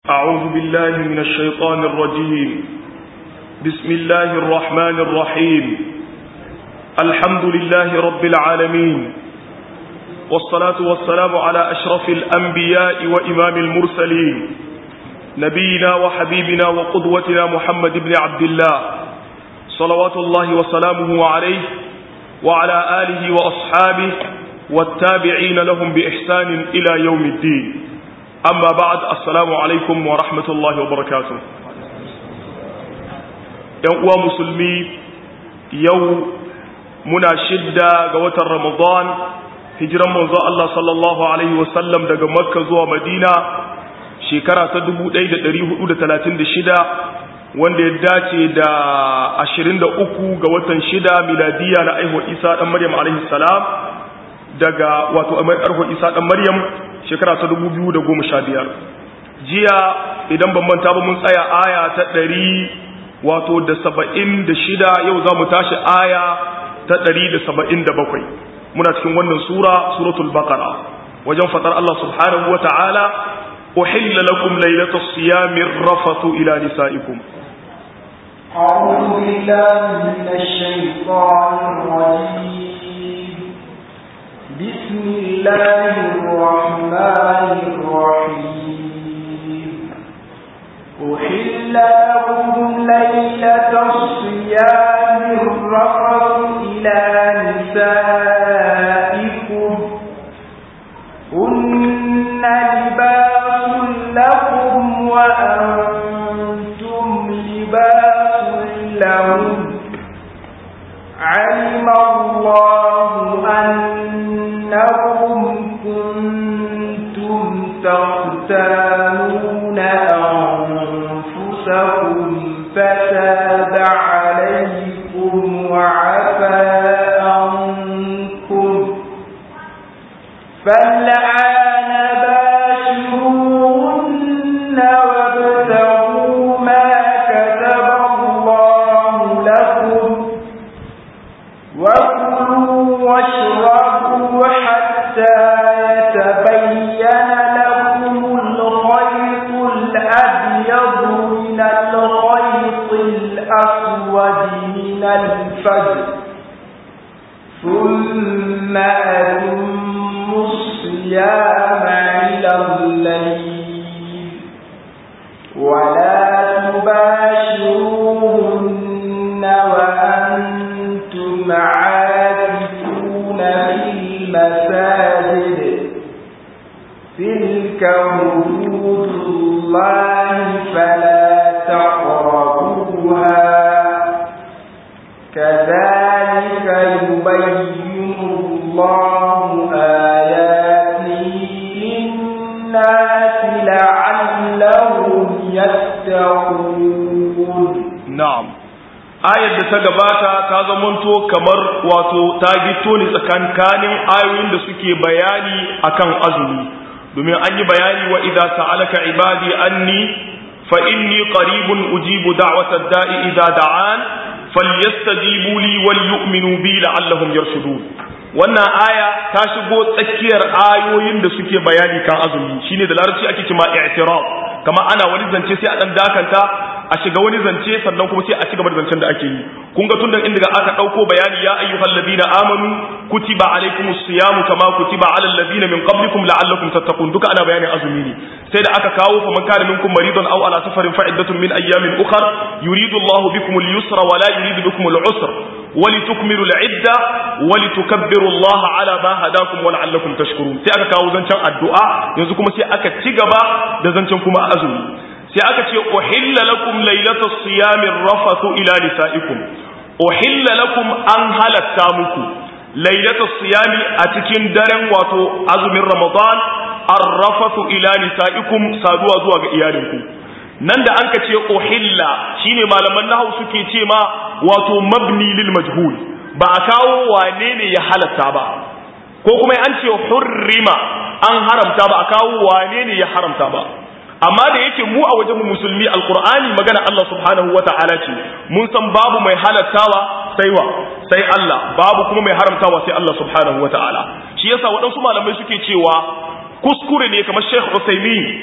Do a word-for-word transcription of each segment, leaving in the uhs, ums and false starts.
أعوذ بالله من الشيطان الرجيم. بسم الله الرحمن الرحيم. الحمد لله رب العالمين، والصلاة والسلام على أشرف الأنبياء وإمام المرسلين، نبينا وحبيبنا وقدوتنا محمد بن عبد الله صلوات الله وسلامه عليه وعلى آله وأصحابه والتابعين لهم بإحسان إلى يوم الدين. أما بعد، السلام عليكم ورحمة الله وبركاته. يوم مسلمي يوم منا شدة قوة رمضان هجرا منذ الله صلى الله عليه وسلم دقى مكة زوى مدينة شكرا تدبو دايدة دريه أودة ثلاثين شدة wanda ya dace da ashirin da uku ga watan shida miladiya na aihuwar Isa dan Maryam alaihi salam daga wato aihuwar Isa dan Maryam shekara ta dubu biyu da goma sha biyar. Jiya idan ban manta ba mun tsaya aya ta ɗari wato da saba'in da shida, yau za mu tashi aya ta ɗari da saba'in da bakwai. Muna cikin wannan sura suratul baqara wajen fatar Allah subhanahu wa ta'ala uhilla lakum laylatas siyami rafathu ila nisaikum. أعوذ بالله من الشيطان الرجيم. بسم الله الرحمن الرحيم. أحل لكم ليلة الصيام الرفث إلى نسائكم هن لباس لكم وأنتم لباس لهم علم الله أنكم كنتم تختانون أنفسكم فتاب عليكم وعفى عنكم فالآن باشروهن وابتغوا ما كتب الله لكم وكلوا واشربوا حتى يتبين لكم الخيط الأبيض من الخيط الأسود من الفجر ثم أتموا الصيام إلى الليل ولا تباشروهن وأنتم عاكفون في المساجد تلك حدود الله فلا تقربوها كذلك يبين الله آياته للناس لعلهم يتقون. نعم. ayar da ta gabata ta zamanto kamar wato ta gito ne tsakankanin ayoyin da suke bayani akan azumi, domin an yi bayani wa idza sa'alaka ibadi anni fa inni qaribun ujibu da'watad da'i idza da'an falyastajibu li wal yu'minu bi la'allahum yarshudun. wannan aya ta shigo tsakiyar ayoyin da suke bayani kan azumi, shine da larabci ake cewa i'tiraf, kama ana wani zance sai a dan dakanta a shiga wani zance sannan kuma sai a cigaba da zancen da ake yi. kun ga tun da inda aka dauko bayani ya ayyuhal ladina amanu kutiba alaykumus siyamu kama kutiba alal ladina min qablikum la'allakum tattaqun, duka ana bayanin azumi ne. sai da aka kawo fa man kana minkum maridan aw ala safarin fa iddatun min ayyamin ukhra yuridu Allahu bikum al-yusra wa la yuridu bikum al-usra wa litukmilu al-idda wa litukabbiru Allah ala ma hadakum wa la'allakum tashkurun. sai aka kawo zancen addu'a, yanzu kuma sai aka ci gaba da zancen kuma azumi. sai aka ce uhilla lakum laylatas siyami rafathu ila nisaikum. uhilla lakum an halatta muku laylatas siyami a cikin daren wato azumin ramadan arrafathu ila nisaikum saduwa zuwa ga iyalinku. nan da an ka ce uhilla shine malaman nahwu suke ce ma wato mabni lil majhul, ba a kawo wane ne ya halatta ba, ko kuma an ce hurrima an haramta ba a kawo wane ne ya haramta ba. amma da yake mu a wajen musulmi alqur'ani magana Allah subhanahu wata'ala ce, mun san babu mai halattawa sai wa sai Allah, babu kuma mai haramtawa sai Allah subhanahu wata'ala. shi yasa waɗansu malamai suke cewa kuskure ne, kamar Sheikh Uthaymeen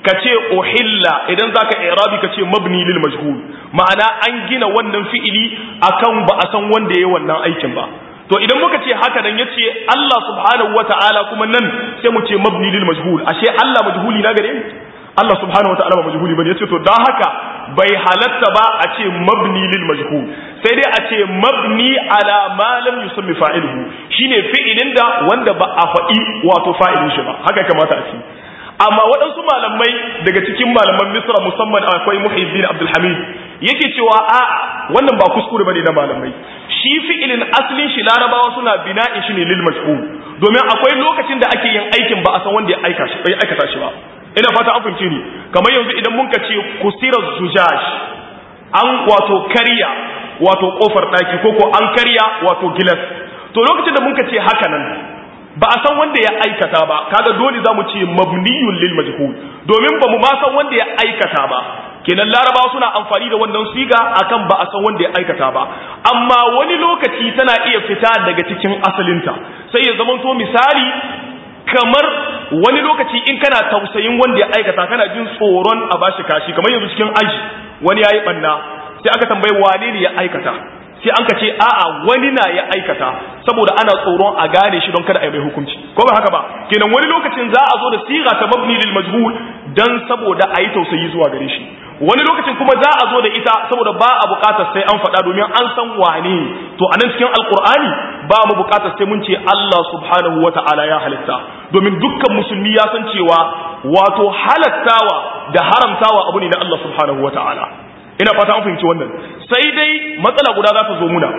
kace uhilla idan zaka i'rabi kace mabni lil majhul ma'ana an gina wannan fi'ili akan ba a san wanda yayi wannan aikin ba to idan muka ce haka nan yace Allah subhanahu wata'ala kuma nan sai mu ce mabni lil majhul ashe Allah majhuli na gare ni Allah subhanahu wata'ala ba majhuli bane yace to dan haka bai halatta ba a ce mabni lil majhul sai dai a ce mabni ala ma lam yusammi fa'iluhu shine fi'ilin da wanda ba a faɗi wato fa'ilin shi ba haka kamata a ce amma waɗansu malamai daga cikin malaman Misra musamman akwai Muhyiddin Abdul Hamid yake cewa a'a wannan ba kuskure bane na malamai shi fi'ilin aslin shi larabawa suna bina'in shi ne lil majhul domin akwai lokacin da ake yin aikin ba a san wanda ya aika shi bai aikata shi ba ina fata an fahimce ni kamar yanzu idan mun ka ce kusira zujaj an wato karya wato kofar daki ko ko an karya wato gilas to lokacin da mun ka ce haka nan ba a san wanda ya aikata ba kaga dole zamu ce mabniyun lil majhul domin ba mu ma san wanda ya aikata ba kenan larabawa suna amfani da wannan siga akan ba a san wanda ya aikata ba amma wani lokaci tana iya fita daga cikin asalinta sai ya zama to misali kamar wani lokaci in kana tausayin wanda ya aikata kana jin tsoron a bashi kashi kamar yanzu cikin aji wani yayi banna sai aka tambaye wane ne ya aikata sai an ka ce a'a wani na ya aikata saboda ana tsoron a gane shi don kada a yi mai hukunci ko ba haka ba kenan wani lokacin za a zo da siga ta mabni lil majhul dan saboda a yi tausayi zuwa gare shi wani lokacin kuma za a zo da ita saboda ba a bukatar sai an faɗa domin an san wane to a nan cikin alkur'ani ba mu bukatar sai mun ce Allah subhanahu wa ta'ala ya halitta domin dukkan musulmi ya san cewa wato halattawa da haramtawa abu ne na Allah subhanahu wa ta'ala ina fata an fahimci wannan sai dai matsala guda za ta zo muna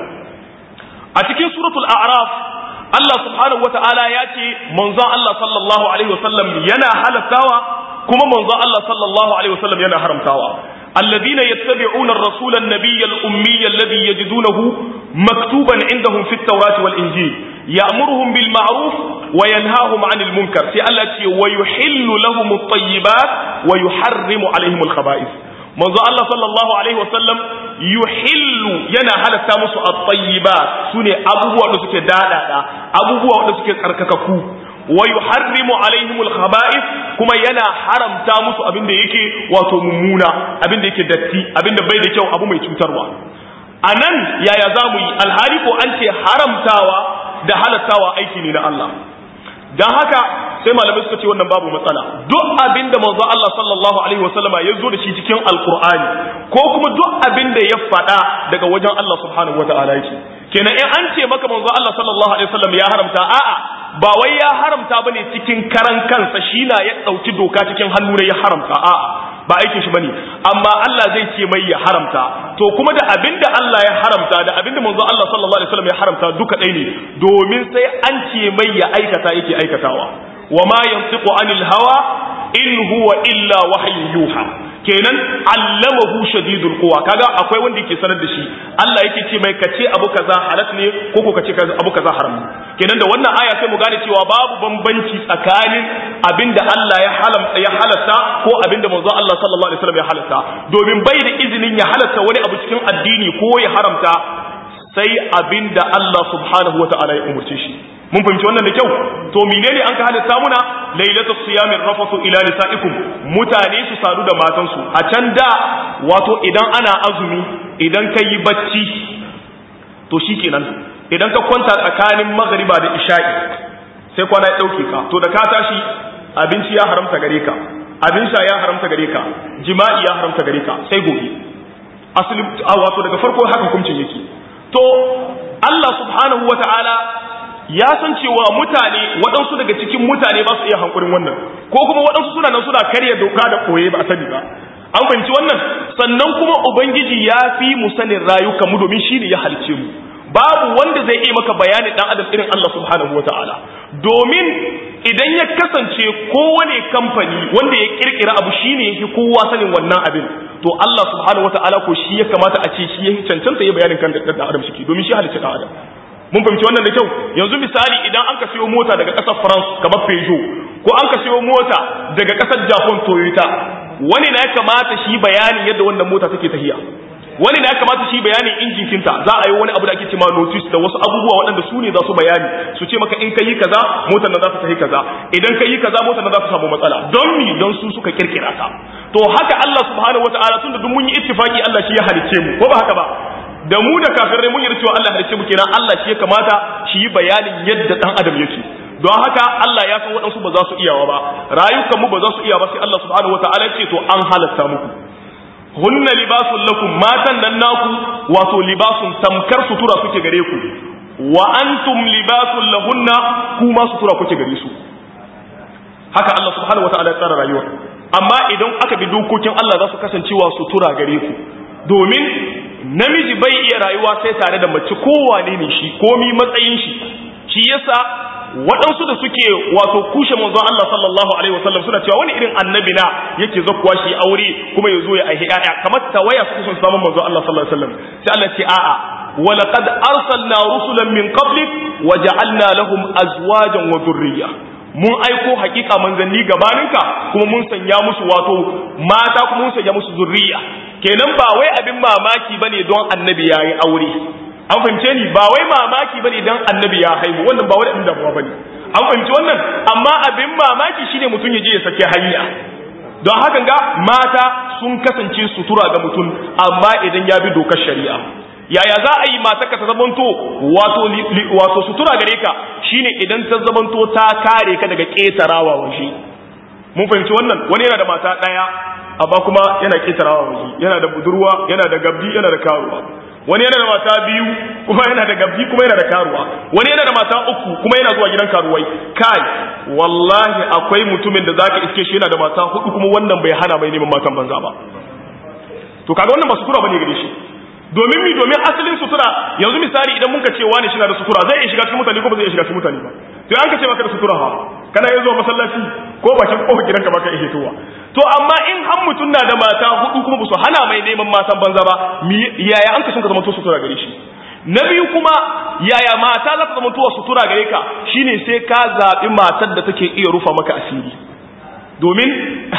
a cikin suratul a'raf Allah subhanahu wa ta'ala ya ce manzon Allah sallallahu alaihi wasallam yana halattawa kuma manzo Allah sallallahu alaihi wasallam yana haramtawa alladhina yattabi'una ar-rasula an-nabiyya al-ummiyya alladhi yajidunahu maktuban 'indahum fi at-taurati wal-injil ya'muruhum bil ma'ruf wa yanhahum 'anil munkar sai Allah ce wa yuhillu lahum at-tayyibat wa yuharrimu 'alayhim al-khaba'ith manzo Allah sallallahu alaihi wasallam yuhillu yana halatta musu at-tayyibat sune abubuwa da suke dadada abubuwa da suke tsarkakaku wa yuharrimu alaihimul khaba'ith kuma yana haramta musu abin da yake wato mummuna abin da yake datti abin da bai da kyau abu mai cutarwa anan yaya zamu yi alhali ko an ce haramtawa da halattawa aiki ne na Allah dan haka sai malamai suka ce wannan babu matsala duk abin da manzo Allah sallallahu alaihi wasallama ya zo da shi cikin alqur'ani ko kuma duk abin da ya faɗa daga wajen Allah subhanahu wataala yake kenan in an ce maka manzo Allah sallallahu alaihi wasallam ya haramta a'a ba wai ya haramta bane cikin karan kansa shi na ya dauki doka cikin hannu ne ya haramta a'a ba aikin shi bane amma Allah zai ce mai ya haramta to kuma da abinda Allah ya haramta da abinda manzo Allah sallallahu alaihi wasallam ya haramta duka ɗaya ne domin sai an ce mai ya aikata yake aikatawa wama yantiqu anil hawa in huwa illa wahyun yuha kenan allamahu shadidul quwa kaga akwai wanda yake sanar da shi Allah yake ce mai kace abu kaza halat ne ko ko kace abu kaza haram ne kenan da wannan aya sai mu gane cewa babu bambanci tsakanin abinda Allah ya halam ya halatta ko abinda manzo Allah sallallahu alaihi wasallam ya halatta domin bai da izinin ya halatta wani abu cikin addini ko ya haramta sai abinda Allah subhanahu wataala ya umurce shi mun fahimci wannan da kyau to menene an ka halatta muna lailatul siyamir rafathu ila nisaikum mutane su sadu da matansu a can da wato idan ana azumi idan kai bacci to shikenan idan ka kwanta tsakanin magriba da isha'i sai kwana ya dauke ka to da ka tashi abinci ya haramta gare ka abin sha ya haramta gare ka jima'i ya haramta gare ka sai gobe asali wato daga farko haka hukuncin yake to Allah subhanahu wataala ya san cewa mutane waɗansu daga cikin mutane ba su iya hankurin wannan ko kuma waɗansu suna nan suna karya doka da koye ba a sani ba an fahimci wannan sannan kuma ubangiji ya fi mu sanin rayukan mu domin shi ne ya halice mu babu wanda zai iya maka bayanin dan adam irin Allah subhanahu wataala domin idan ya kasance kowane kamfani wanda ya kirkira abu shine yake kowa sanin wannan abin to Allah subhanahu wataala ko shi ya kamata a ce shi ya cancanta ya bayanin kan dan adam shi domin shi halice dan adam mun fahimci wannan da kyau yanzu misali idan an ka siyo mota daga ƙasar France kamar Peugeot ko an ka siyo mota daga ƙasar Japan Toyota wani na ya kamata shi bayanin yadda wannan mota take tafiya wani ne ya kamata shi bayanin injin kinta za a yi wani abu da ake cewa notice da wasu abubuwa waɗanda su ne za su bayani su ce maka in ka yi kaza motar nan za ta tafi kaza idan ka yi kaza motar nan za ta samu matsala don mi don su suka kirkira ta to haka Allah subhanahu wataala tunda duk mun yi ittifaki Allah shi ya halicce mu ko ba haka ba da mu da kafirai mun yi cewa Allah halicce mu kenan Allah shi ya kamata shi yi bayanin yadda dan adam yake don haka Allah ya san waɗansu ba za su iyawa ba rayukan mu ba za su iya ba sai Allah subhanahu wataala ya ce to an halatta muku hunna libasun lakum matan nan naku wato libasun tamkar sutura kuke gare ku wa antum libasun lahunna kuma sutura kuke gare su haka Allah subhanahu wataala ya tsara rayuwa amma idan aka bi dokokin Allah za su kasancewa sutura gare ku domin namiji bai iya rayuwa sai tare da mace kowane ne shi komi matsayin shi shi yasa waɗansu da suke wato kushe manzon Allah sallallahu alaihi wasallam suna cewa wani irin annabi na yake zakkuwa shi aure kuma yazo ya aihi ƴaƴa kamar tawaya su sun samu manzon Allah sallallahu alaihi wasallam sai Allah ce a'a wa laqad arsalna rusulan min qablik wa ja'alna lahum azwajan wa dhurriyya mun aiko hakika manzanni gabaninka kuma mun sanya musu wato mata kuma mun sanya musu zurriya kenan ba wai abin mamaki bane don annabi yayi aure an fahimce ni ba wai mamaki bane dan annabi ya haihu wannan ba wani abin damuwa bane an fahimci wannan amma abin mamaki shine mutum ya je ya sake hanya don hakan ga mata sun kasance sutura ga mutum amma idan ya bi dokar shari'a yaya za a yi matarka ta zamanto wato wato sutura gare ka shine idan ta zamanto ta kare ka daga ketarawa waje mun fahimci wannan wani yana da mata daya amma kuma yana ketarawa waje yana da budurwa yana da gabdi yana da karuwa wani yana da mata biyu kuma yana da gabbi kuma yana da karuwa wani yana da mata uku kuma yana zuwa gidan karuwai kai wallahi akwai mutumin da zaka iske shi yana da mata hudu kuma wannan bai hana mai neman matan banza ba to kaga wannan ba sutura bane gare shi domin mi domin asalin sutura yanzu misali idan muka ce wani shi na da sutura zai iya shiga cikin mutane ko ba zai iya shiga cikin mutane ba to an ka ce maka da sutura ha kana iya zuwa masallaci ko bakin kofar gidanka baka iya towa to amma in har mutum na da mata hudu kuma su hana mai neman matan banza ba yaya an ka sun ka zama to sutura gare shi na biyu kuma yaya mata za ta zama to sutura gare ka shine sai ka zabi matar da take iya rufa maka asiri domin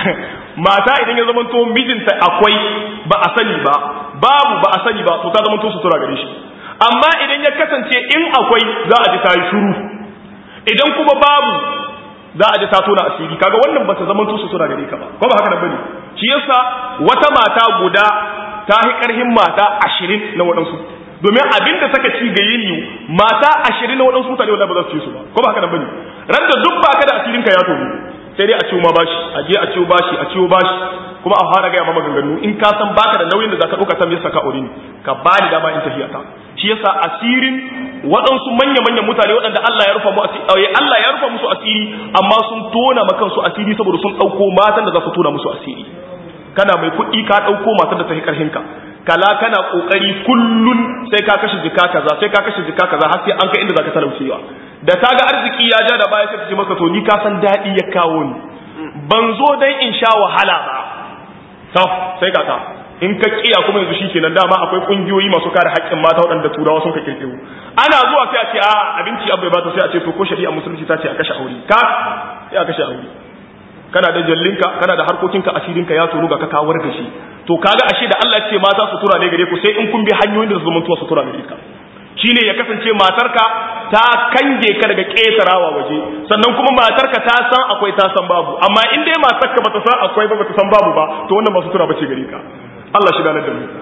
mata idan ya zama to mijinta akwai ba a sani ba babu ba a sani ba to ta zama to sutura gare shi amma idan ya kasance in akwai za a ji ta yi shuru idan kuma babu za a ji ta tona asiri kaga wannan ba ta zama to sutura gare ka ba ko ba haka nan bane shi yasa wata mata guda ta hi karhin mata ashirin na wadansu domin abinda saka ci ga yini mata ashirin na wadansu mutane wallahi ba za su ci su ba ko ba haka nan bane ran da duk baka da asirin ka ya tono sai dai a ciwo ma bashi a je a ciwo bashi a ciwo bashi kuma a fara gaya ma maganganu in ka san baka da nauyin da zaka dauka ta me saka aure ne ka bani dama in tafiya ta shi yasa asirin waɗansu manya-manyan mutane waɗanda Allah ya rufa mu asiri Allah ya rufa musu asiri amma sun tona ma kansu asiri saboda sun ɗauko matan da za su tona musu asiri kana mai kuɗi ka ɗauko matan da ta fi ƙarfin ka kala kana ƙoƙari kullun sai ka kashe jika kaza sai ka kashe jika kaza har sai an kai inda zaka talaucewa da ta ga arziki ya ja da baya sai ta ce maka to ni ka san daɗi ya kawo ni ban zo dan in sha wahala ba to sai ka ta in ka kiya kuma yanzu shikenan dama akwai kungiyoyi masu kare haƙƙin mata waɗanda turawa sun ka kirkiro ana zuwa sai a ce a abinci abai ba ta sai a ce to ko shari'a musulunci ta ce a kashe aure ka sai a kashe aure kana da jallinka kana da harkokinka asirinka ya tono ga ka kawar da shi to kaga ashe da Allah ya ce mata sutura ne gare ku sai in kun bi hanyoyin da zaman tuwa sutura gare ka shine ya kasance matarka ta kange ka daga ƙetarawa waje sannan kuma matarka ta san akwai ta san babu amma in dai matarka bata san akwai ba bata san babu ba to wannan ba sutura bace gare ka Allah shi dalar da mu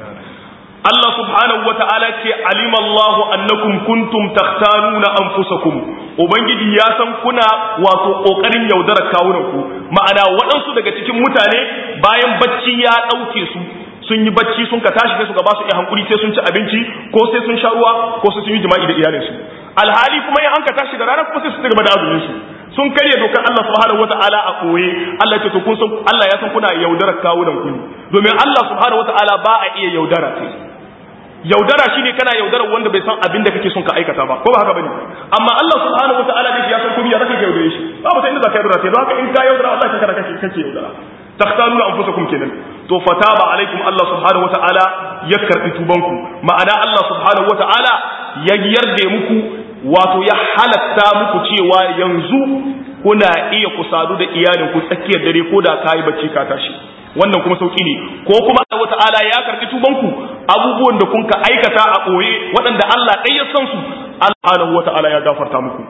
Allah subhanahu wata'ala ce alima Allah annakum kuntum takhtanuna anfusakum ubangiji ya san kuna wato kokarin yaudarar kawunan ku ma'ana waɗansu daga cikin mutane bayan bacci ya dauke su sun yi bacci sun ka tashi sai su ga ba su iya hankuri sai sun ci abinci ko sai sun sha ruwa ko sai sun yi jima'i da iyalinsu alhali kuma in an ka tashi da rana kuma sai su gaba da azumin su sun karya dokar Allah subhanahu wata'ala a koye Allah ce to kun san Allah ya san kuna yaudarar kawunan ku domin Allah subhanahu wata'ala ba a iya yaudara sai yaudara shine kana yaudarar wanda bai san abin da kake son ka aikata ba ko ba haka bane amma Allah subhanahu wataala dai ya san komai ya zaka yaudare shi babu sai inda zaka yaudara sai haka in ka yaudara Allah ka kana kake kake yaudara takhtanuna anfusakum kenan to fataba alaikum Allah subhanahu wataala ya karbi tubanku ma'ana Allah subhanahu wataala ya yarda muku wato ya halatta muku cewa yanzu kuna iya kusadu da iyalinku tsakiyar dare ko da kai bacci ka tashi wannan kuma sauki ne ko kuma Allah ta'ala ya karbi tubanku abubuwan da kun ka aikata a ɓoye waɗanda Allah ɗai ya san su Allah subhanahu wata'ala ya gafarta muku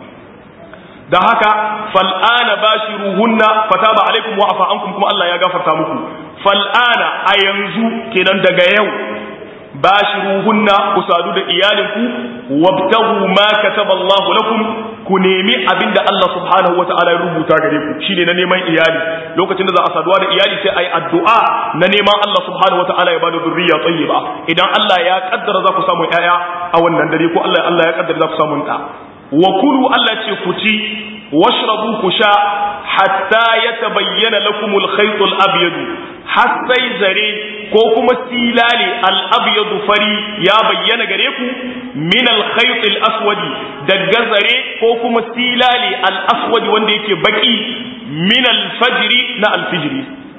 da haka fal'ana bashiruhunna fataba alaikum wa afa ankum kuma Allah ya gafarta muku fal'ana a yanzu kenan daga yau bashiruhunna ku sadu da iyalinku wabtahu ma kataba Allah lakum ku nemi abinda Allah subhanahu wata'ala ya rubuta gare ku shine na neman iyali lokacin da za a saduwa da iyali sai ayi addu'a na neman Allah subhanahu wata'ala ya bada zurriya tayyiba idan Allah ya kaddara za ku samu yaya a wannan dare ko Allah Allah ya kaddara za ku samu da wa kulu Allah ce ku ci washrabu ku sha hatta yatabayyana lakum al-khayt al-abyad har sai zare ko kuma silale al-abyad fari ya bayyana gare ku min al-khayt al-aswad daga zare ko kuma silale al-aswad wanda yake baki min al-fajr na al-fajr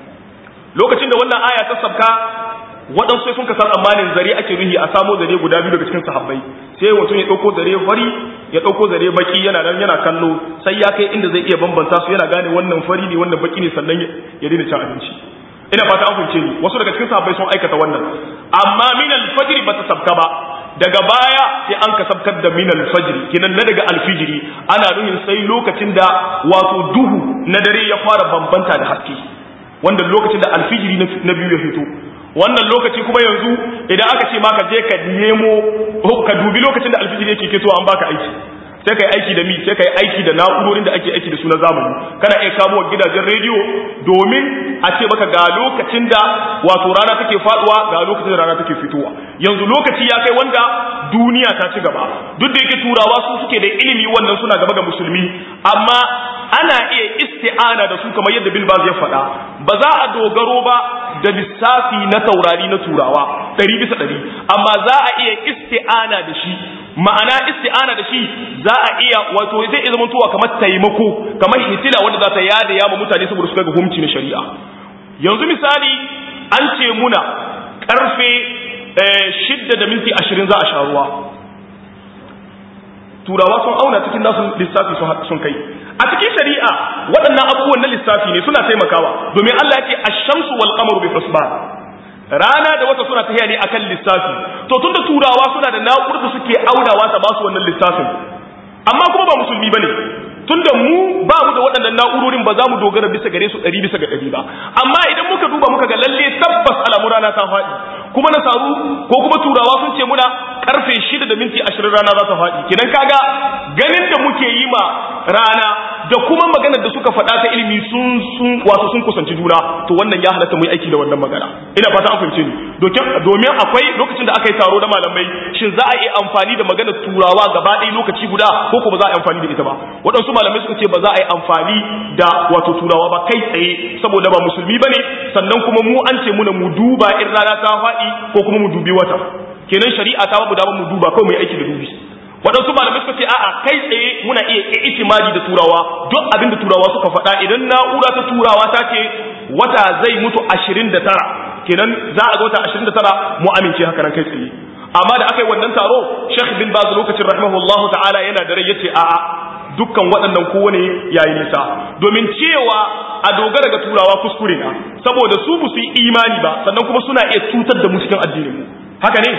lokacin da wannan aya ta sabka waɗansu sai sun ka san tsammanin zare ake ruhi a samo zare guda biyu daga cikin sahabbai sai mutum ya ɗauko zare fari ya ɗauko zare baki yana nan yana kallo sai ya kai inda zai iya bambanta su yana gane wannan fari ne wannan baki ne sannan ya daina cin abinci ina fata an fahimce ni wasu daga cikin sahabbai sun aikata wannan amma min al-fajr ba ta sabka ba daga baya sai an ka sabkar da min al-fajr kinan na daga al-fijri ana nuhin sai lokacin da wato duhu na dare ya fara bambanta da haske wanda lokacin da al-fijri na biyu ya fito wannan lokaci kuma yanzu idan aka ce maka je ka nemo ka dubi lokacin da alfijir yake keto an baka aiki sai kai aiki da mi sai kai aiki da na'urorin da ake aiki da su na zamani kana iya kamo gidajen rediyo domin a ce maka ga lokacin da wato rana take faduwa ga lokacin da rana take fitowa yanzu lokaci ya kai wanda duniya ta ci gaba duk da yake turawa su suke da ilimi wannan suna gaba ga musulmi amma ana iya isti'ana da su kamar yadda Bin Baz ya faɗa ba za a dogaro ba da lissafi na taurari na turawa ɗari bisa ɗari amma za a iya isti'ana da shi ma'ana isti'ana da shi za a iya wato zai iya zama tuwa kamar taimako kamar hitila wanda za ta yada yama mutane saboda su ga hukunci na shari'a yanzu misali an ce muna karfe shidda da minti ashirin za a sha ruwa turawa sun auna cikin nasu lissafi sun kai a cikin shari'a waɗannan abubuwan na lissafi ne suna taimakawa domin Allah ya ce ash-shamsu wal qamaru bi husban rana da wata suna tafiya ne akan lissafi to tunda turawa suna da na'urar da suke aunawa ta ba su wannan lissafin amma kuma ba musulmi bane tunda mu ba mu da waɗannan na'urorin ba za mu dogara bisa gare su ɗari bisa ga ɗari ba amma idan muka duba muka ga lalle tabbas alamu rana ta faɗi kuma na saru ko kuma turawa sun ce muna karfe shida da minti ashirin rana za ta faɗi kenan kaga ganin da muke yi ma rana da kuma maganar da suka faɗa ta ilimi sun sun wato sun kusanci juna to wannan ya halatta mu yi aiki da wannan magana ina fata an fahimce ni domin akwai lokacin da aka yi taro da malamai shin za a yi amfani da maganar turawa gaba ɗaya lokaci guda ko kuma za a yi amfani da ita ba waɗansu malamai suka ce ba za a yi amfani da wato turawa ba kai tsaye saboda ba musulmi bane sannan kuma mu an ce muna mu duba in rana ta faɗi ko kuma mu dubi wata kenan shari'a ta babu damar mu duba kawai mu yi aiki da dubi waɗansu malamai suka ce a'a kai tsaye muna iya itimadi da turawa duk abin da turawa suka faɗa idan na'ura ta turawa ta ce wata zai mutu ashirin da tara kenan za a ga wata ashirin da tara mu amince haka nan kai tsaye amma da aka yi wannan taro Sheikh bin Baz lokacin rahimahullahu ta'ala yana da rai yace a'a dukkan waɗannan kowane yayi nisa domin cewa a dogara ga turawa kuskure na saboda su ba su yi imani ba sannan kuma suna iya cutar da mu cikin addinin mu haka ne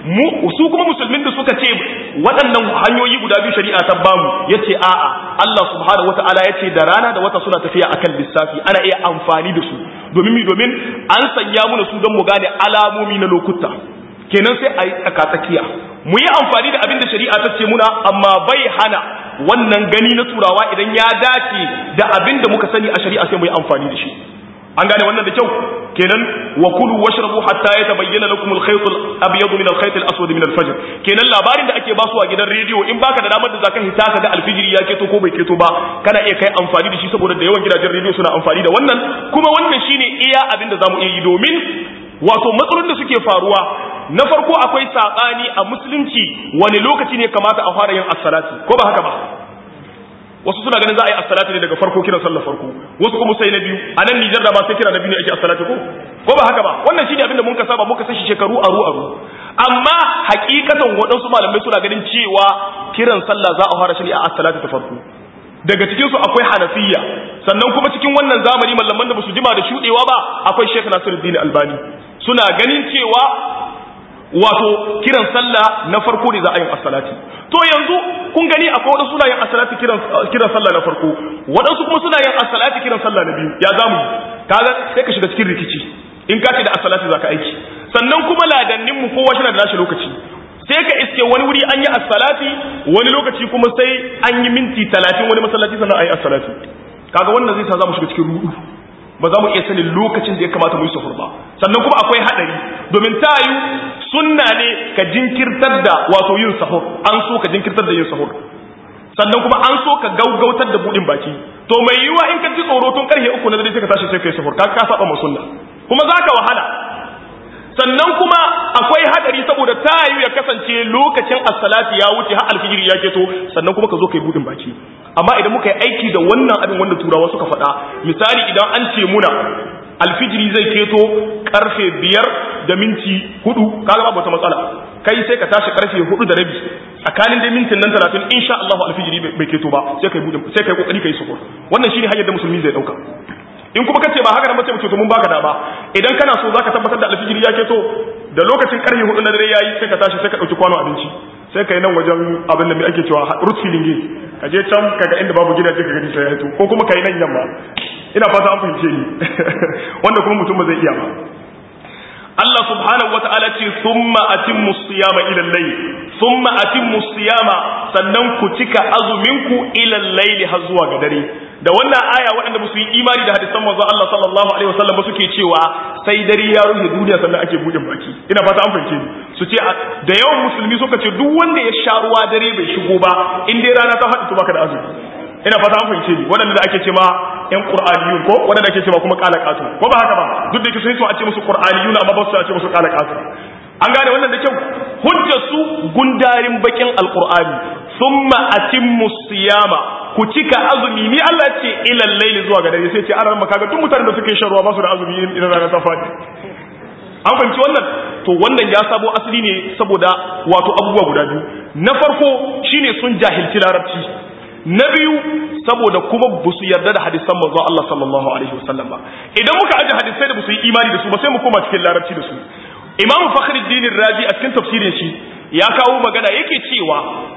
mu su kuma musulmin da suka ce waɗannan hanyoyi guda biyu shari'a ta bamu yace a'a Allah subhanahu wata'ala yace da rana da wata suna tafiya akan lissafi ana iya amfani da su domin mi domin an sanya mu su don mu gane alamomi na lokuta kenan sai a yi tsakatsakiya mu yi amfani da abin da shari'a ta ce muna amma bai hana wannan gani na turawa idan ya dace da abin da muka sani a shari'a sai mu yi amfani da shi an gane wannan da kyau kenan wa kulu washrabu hatta yatabayyana lakum al-khayt al-abyad min al-khayt al-aswad min al-fajr kenan labarin da ake basu a gidan rediyo in baka da damar da zaka hita ka ga al-fijr ya keto ko bai keto ba kana iya kai amfani da shi saboda da yawan gidajen rediyo suna amfani da wannan kuma wannan shine iya abin da zamu iya yi domin wato matsalolin da suke faruwa na farko akwai saɓani a musulunci wani lokaci ne kamata a fara yin as-salati ko ba haka ba wasu suna ganin za a yi as-salati ne daga farko kiran sallar farko wasu kuma sai na biyu a nan Nijar da ba sai kira na biyu ne ake as-salati ko ko ba haka ba wannan shine abin da mun ka saba muka sashi shekaru aru aru amma hakikatan waɗansu malamai suna ganin cewa kiran sallah za a fara shi a as-salati ta farko daga cikin su akwai Hanafiya sannan kuma cikin wannan zamani mallaman da basu jima da shudewa ba akwai Sheikh Nasiruddin Albani suna ganin cewa wato kiran sallah na farko ne za a yi as-salati. To yanzu kun gani akwai wadansu suna yin as-salati kiran kiran sallah na farko, wadansu kuma suna yin as-salati kiran sallah na biyu. Ya zamu kaga sai ka shiga cikin rikici in ka ce da as-salati zaka aiki. Sannan kuma ladannin mu kowa shi da nashi lokaci. Sai ka iske wani wuri an yi as-salati, wani lokaci kuma sai an yi minti talatin wani masallaci sannan a yi as-salati. Kaga wannan zai sa za mu shiga cikin rudu. Ba za mu iya sanin lokacin da ya kamata mu yi sahur ba. Sannan kuma akwai hadari domin tayu sunna ne ka jinkirtar da wato yin sahur, an so ka jinkirtar da yin sahur. Sannan kuma an so ka gaugautar da budin baki. To mai yiwa in ka ji tsoro tun karfe uku na dare sai ka tashi sai kai sahur, ka ka saba ma sunna. Kuma zaka wahala. Sannan kuma akwai hadari saboda tayu ya kasance lokacin as-salati ya wuce har alfijiri ya keto, sannan kuma ka zo kai budin baki. Amma idan muka yi aiki da wannan abin wanda turawa suka faɗa, misali idan an ce muna alfijiri zai keto karfe biyar da minti hudu, kaga babu wata matsala, kai sai ka tashi karfe hudu da rabi tsakanin dai mintin nan talatin insha Allah alfijiri bai keto ba, sai kai budin sai kai kokari kai sukur. Wannan shine hanyar da musulmi zai dauka. In kuma kace ba haka da mace to mun baka da ba, idan kana so zaka tabbatar da alfijiri ya keto da lokacin karfe hudu na dare yayi sai ka tashi sai ka dauki kwano abinci, sai kai nan wajen abin da mai ake cewa root filling, ka je can kaga inda babu gidaje ka gani sai ya hito, ko kuma kai nan yamma. Ina fata an fahimce ni wanda kuma mutum ba zai iya ba. Allah subhanahu wata'ala ce thumma atimmu siyama ila al-layl, thumma atimmu siyama, sannan ku cika azuminku ila al-layl har zuwa ga dare. Da wannan aya waɗanda ba su yi imani da hadisan manzon Allah sallallahu alaihi wasallam ba suke cewa sai dare ya rufe duniya sannan ake buɗin baki. Ina fata an fahimce ni. Su ce da yawan musulmi suka ce duk wanda ya sha ruwa dare bai shigo ba in dai rana ta faɗi to baka da azumi. Ina fata an fahimce ni. Waɗanda da ake ce ma ƴan Qur'aniyun ko waɗanda ake ce ma kuma qalaqatu ko ba haka ba, duk da yake sai su a ce musu Qur'aniyun amma ba su a ce musu qalaqatu. An gane wannan da kyau. Hujjar su gundarin bakin alqur'ani, thumma atimmu siyama, ku cika azumi. Ni Allah ya ce ila al-layl zuwa ga dare, sai ce aran maka ga duk mutanen da suke shan ruwa ba su da azumi idan rana ta fadi. An fahimci wannan? To wannan ya sabo asali ne saboda wato abubuwa guda biyu. Na farko shine sun jahilci larabci. Na biyu saboda kuma ba su yarda da hadisan manzon Allah sallallahu alaihi wasallam ba. Idan muka aje hadisai da ba su yi imani da su ba sai mu koma cikin larabci da su. Imam Fakhruddin Razi a cikin tafsirin shi ya kawo magana yake cewa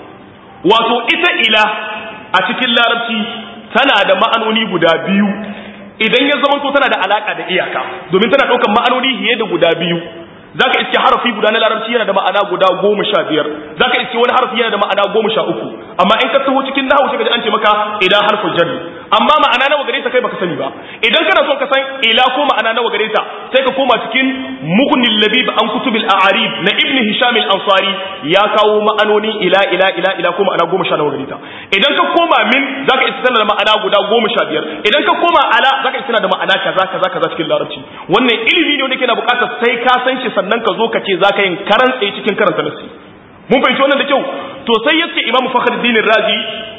wato ita ila a cikin larabci tana da ma'anoni guda biyu idan ya zama to tana da alaka da iyaka, domin tana daukan ma'anoni fiye da guda biyu. Zaka iske harafi guda na larabci yana da ma'ana guda goma sha biyar, zaka iske wani harafi yana da ma'ana goma sha uku, amma in ka taho cikin nahwu sai ka ji an ce maka ila harful jarri, amma ma'ana nawa gare ta kai baka sani ba. Idan kana son ka san ila ko ma'ana nawa gare ta sai ka koma cikin Mughnil Labib an Kutubil A'arib na Ibn Hisham al-Ansari, ya kawo ma'anoni ila ila ila ila ko ma'ana goma sha nawa gare ta. Idan ka koma min zaka iske tana da ma'ana guda goma sha biyar, idan ka koma ala zaka iske tana da ma'ana kaza kaza kaza cikin larabci. Wannan ilimi ne wanda yake na bukatar sai ka san shi sannan ka zo ka ce zaka yin karan tsaye cikin karanta nassi. Mun fahimci wannan da kyau. To sai yace Imam Fakhruddin Razi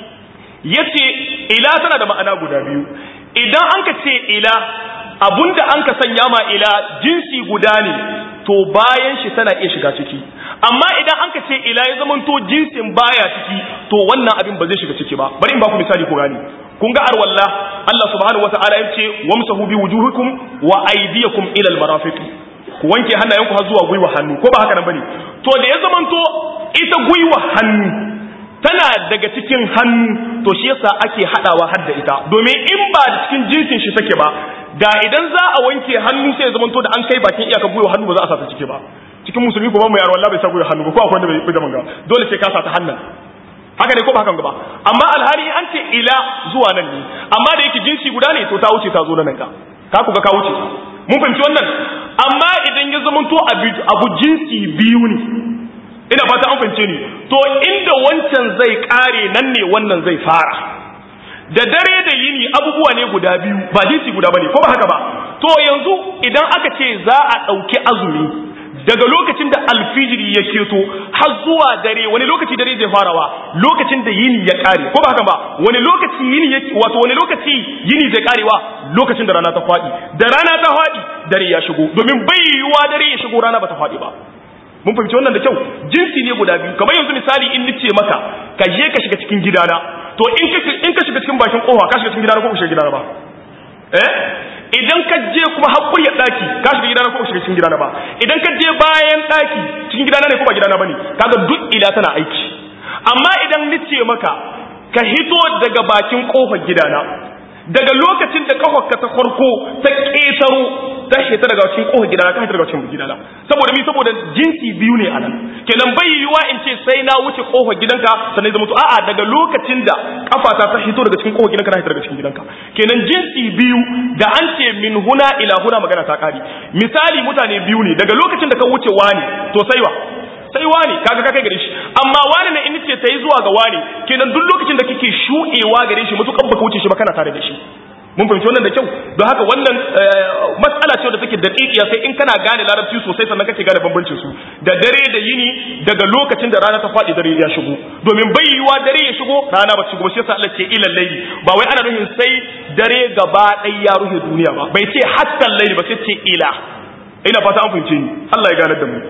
yace ila tana da ma'ana guda biyu. Idan an ka ce ila abunda an ka sanya ma ila jinsi guda ne, to bayan shi tana iya shiga ciki. Amma idan an ka ce ila ya zamanto jinsin baya ciki, to wannan abin ba zai shiga ciki ba. Bari in ba ku misali ku gani. Kun ga arwalla Allah subhanahu wataala yace wamsahu bi wujuhikum wa aydiyakum ila al-marafiq, ku wanke hannayenku har zuwa gwiwa hannu, ko ba haka nan bane? To da ya zamanto ita gwiwa hannu tana daga cikin hannu, to shi yasa ake hadawa har da ita, domin in ba cikin jinsin shi take ba, da idan za a wanke hannu sai ya zamanto da an kai bakin iyaka gwiwa hannu ba za a sa ta ciki ba. Cikin musulmi ko ba mu yaro wallahi bai sa gwiwa hannu ba, ko akwai wanda bai da manga, dole sai ka sa ta hannun. Haka ne ko ba hakan ba? Amma alhali an ce ila zuwa nan ne, amma da yake jinsi guda ne to ta wuce ta zo nan ka. Ka ku ga ka wuce. Mun fahimci wannan? Amma idan ya zamanto abu jinsi biyu ne, ina fata an fahimce ni, to inda wancan zai kare nan ne wannan zai fara. Da dare da yini abubuwa ne guda biyu, ba jinsi guda bane, ko ba haka ba? To yanzu idan aka ce za a ɗauki azumi daga lokacin da alfijiri ya keto har zuwa dare, wani lokaci dare zai farawa? Lokacin da yini ya kare, ko ba haka ba? Wani lokaci yini ya wato wani lokaci yini zai karewa? Lokacin da rana ta faɗi. Da rana ta faɗi dare ya shigo, domin bai yiwuwa dare ya shigo rana ba ta faɗi ba. Mun fahimci wannan da kyau. Jinsi ne guda biyu. Kamar yanzu misali in nace maka ka je ka shiga cikin gidana, to in ka in ka shiga cikin bakin kofa ka shiga cikin gidana ko ka shiga gidana ba? Eh? idan ka je kuma hakkuri daki ka shiga gidana ko shiga cikin gidana ba idan ka je bayan daki cikin gidana ne ko ba gidana bane kaga duk ila tana aiki amma idan nice maka ka hito daga bakin kofar gidana daga lokacin da kafarka ta farko ta ketaro ta hita daga cikin kofar gidana ka hita daga cikin gidana saboda mi saboda jinsi biyu ne anan kenan bai yiwa in ce sai na wuce kofar gidanka sannan zama to a'a daga lokacin da kafata ta hito daga cikin kofar gidanka na hita daga cikin gidanka kenan jinsi biyu da an ce min huna ila huna magana ta kari misali mutane biyu ne daga lokacin da ka wuce wani to sai wa sai wani kaga ka kai gare shi amma wani ne in ce tayi zuwa ga wani kenan duk lokacin da kike shuɗewa gare shi mutukan baka wuce shi ba kana tare da shi mun fahimci wannan da kyau don haka wannan matsala ce da take da tsikiya sai in kana gane larabci sosai sannan kake gane bambancin su da dare da yini daga lokacin da rana ta faɗi dare ya shigo domin bai yiwa dare ya shigo rana ba shigo ba shi yasa Allah ce ilal layli ba wai ana nufin sai dare gaba ɗaya ya rufe duniya ba bai ce hatta layli ba sai ce ila ina fata an fahimce ni Allah ya gane da mu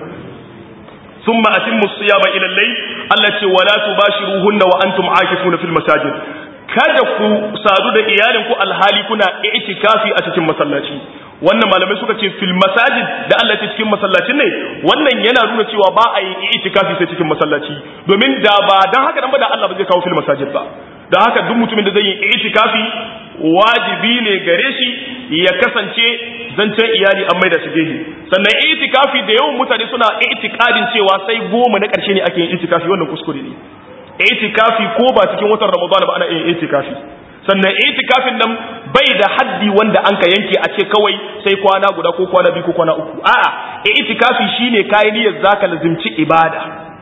ثم أتموا الصيام إلى الليل التي ولا تباشروهن وأنتم عاكفون في المساجد kada ku sadu da iyalinku alhali kuna i'tikafi a cikin masallaci wannan malamai suka ce fil masajid da Allah ce cikin masallacin ne wannan yana nuna cewa ba a yi i'tikafi sai cikin masallaci domin da ba dan haka dan ba da Allah ba zai kawo fil masajid ba da haka duk mutumin da zai yi i'tikafi wajibi ne gare shi ya kasance zancen iyali an maida shi gehe sannan i'tikafi da yawan mutane suna i'tikadin cewa sai goma na ƙarshe ne ake yin i'tikafi wannan kuskure ne i'tikafi ko ba cikin watan Ramadan ba ana yin i'tikafi sannan i'tikafin nan bai da haddi wanda an ka yanke a ce kawai sai kwana guda ko kwana biyu ko kwana uku a'a i'tikafi shine kai niyyar zaka lazimci ibada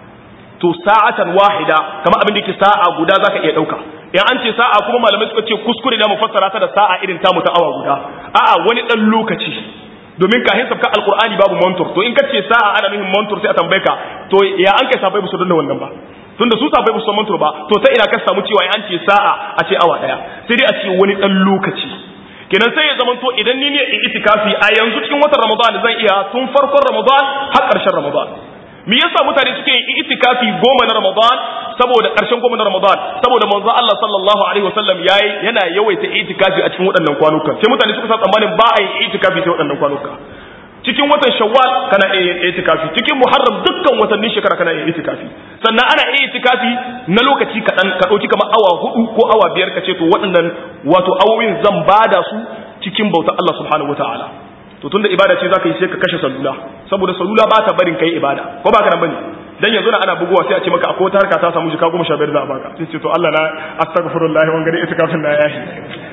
to sa'atan wahida kamar abin da yake sa'a guda zaka iya dauka in an ce sa'a kuma malamai suka ce kuskure da mu fassara ta da sa'a irin tamu ta awa guda a'a wani dan lokaci domin kahin sabka alqur'ani babu montur to in kace sa'a ana nufin montur sai a tambaye ka to ya an kai sabai su danna wannan ba tunda su sabai su montur ba to ta ina ka samu cewa an ce sa'a a ce awa daya sai dai a ce wani dan lokaci kenan sai ya zama to idan ni ne itikafi a yanzu cikin watan ramadan zan iya tun farkon ramadan har karshen ramadan me yasa mutane suke yin itikafi goma na ramadan saboda karshen goma na ramadan saboda manzo Allah sallallahu alaihi wasallam yayi yana yawaita itikafi a cikin waɗannan kwanuka sai mutane suka sa tsammanin ba a yin itikafi sai waɗannan kwanuka cikin watan shawwal kana iya yin itikafi cikin muharram dukkan watannin shekara kana iya itikafi sannan ana iya itikafi na lokaci kaɗan ka ɗauki kamar awa hudu ko awa biyar ka ce to waɗannan wato awowin zan bada su cikin bautar Allah subhanahu wataala to tunda ibada ce zaka yi sai ka kashe salula saboda salula ba ta barin kai ibada ko ba ka nan bane dan yanzu na ana buguwa sai a ce maka akwai wata harka ta samu jika goma sha biyar za a baka sai ce to Allah na astaghfirullah wanga dai itikafin na yahi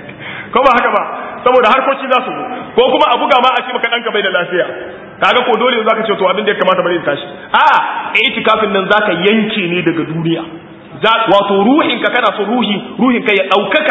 ko ba haka ba saboda harkoci za su ko kuma a buga ma a ce maka danka bai da lafiya kaga ko dole zaka ce to abin da ya kamata bari in tashi a itikafin nan zaka yanke ne daga duniya za wato ruhinka kana so ruhi ruhinka ya daukaka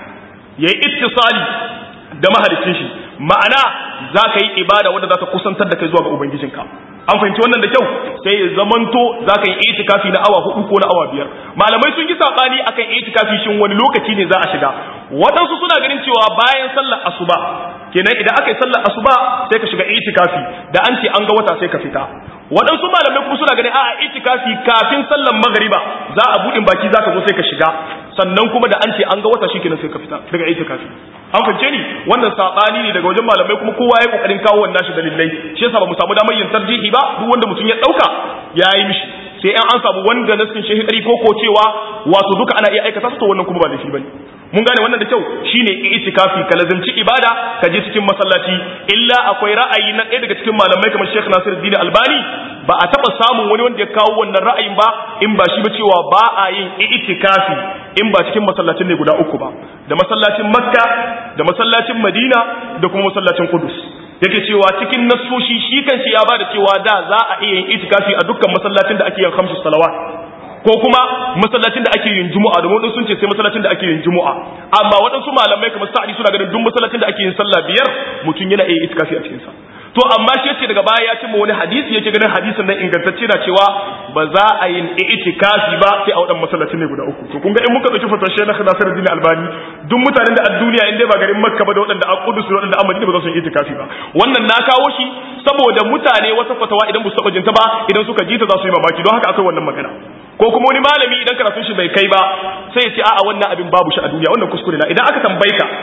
yayi ittisali da mahalicin shi ma'ana za ka yi ibada wanda za ta kusantar da kai zuwa ga ubangijinka an fahimci wannan da kyau sai ya zamanto za ka yi itikafi na awa hudu ko na awa biyar malamai sun yi sabani akan itikafi shin wani lokaci ne za a shiga waɗansu suna ganin cewa bayan sallar asuba kenan idan aka yi sallar asuba sai ka shiga itikafi da an ce an ga wata sai ka fita waɗansu malamai kuma suna ganin a'a itikafi kafin sallar magariba za a buɗin baki za ka zo sai ka shiga sannan kuma da an ce an ga wata shikenan sai ka fita daga itikafi an fahimce ni wannan sabani ne daga wajen malamai kuma kowa ya kokarin kawo wannan shi dalilai shi yasa ba mu samu damar yin tarjihi ba duk wanda mutum ya dauka yayi mishi sai an an samu wanda nasin shehi dari ko ko cewa wato duka ana iya aikata su to wannan kuma ba laifi bane mun gane wannan da kyau shine itikafi ka lazimci ibada ka je cikin masallaci illa akwai ra'ayi na ɗaya daga cikin malamai kamar Sheikh Nasiruddin Albani ba a taba samun wani wanda ya kawo wannan ra'ayin ba in ba shi ba cewa ba a yin itikafi in ba cikin masallacin ne guda uku ba da masallacin Makka da masallacin Madina da kuma masallacin Qudus yake cewa cikin nassoshi shi kanshi ya bada cewa da za a iya yin itikafi a dukkan masallacin da ake yin khamsus salawat ko kuma masallacin da ake yin juma'a domin wadansu sun ce sai masallacin da ake yin juma'a amma wadansu malamai kamar Sa'di suna ganin duk masallacin da ake yin sallah biyar mutum yana iya itikafi a cikin sa to amma shi yace daga baya ya ce wani hadisi yake ganin hadisin nan ingantacce na cewa ba za a yin itikafi ba sai a wadan masallacin ne guda uku to kun ga in muka dauki fatawar Sheikh Nasiruddin Albani duk mutanen da a duniya in dai ba garin Makka ba da wadanda a Qudus da wadanda a Madina ba za su yi itikafi ba wannan na kawo shi saboda mutane wata fatawa idan ba su taba jinta ba idan suka ji ta za su yi mamaki don haka akwai wannan magana ko kuma wani malami idan karatun shi bai kai ba sai ya ce a'a wannan abin babu shi a duniya wannan kuskure na idan aka tambaye ka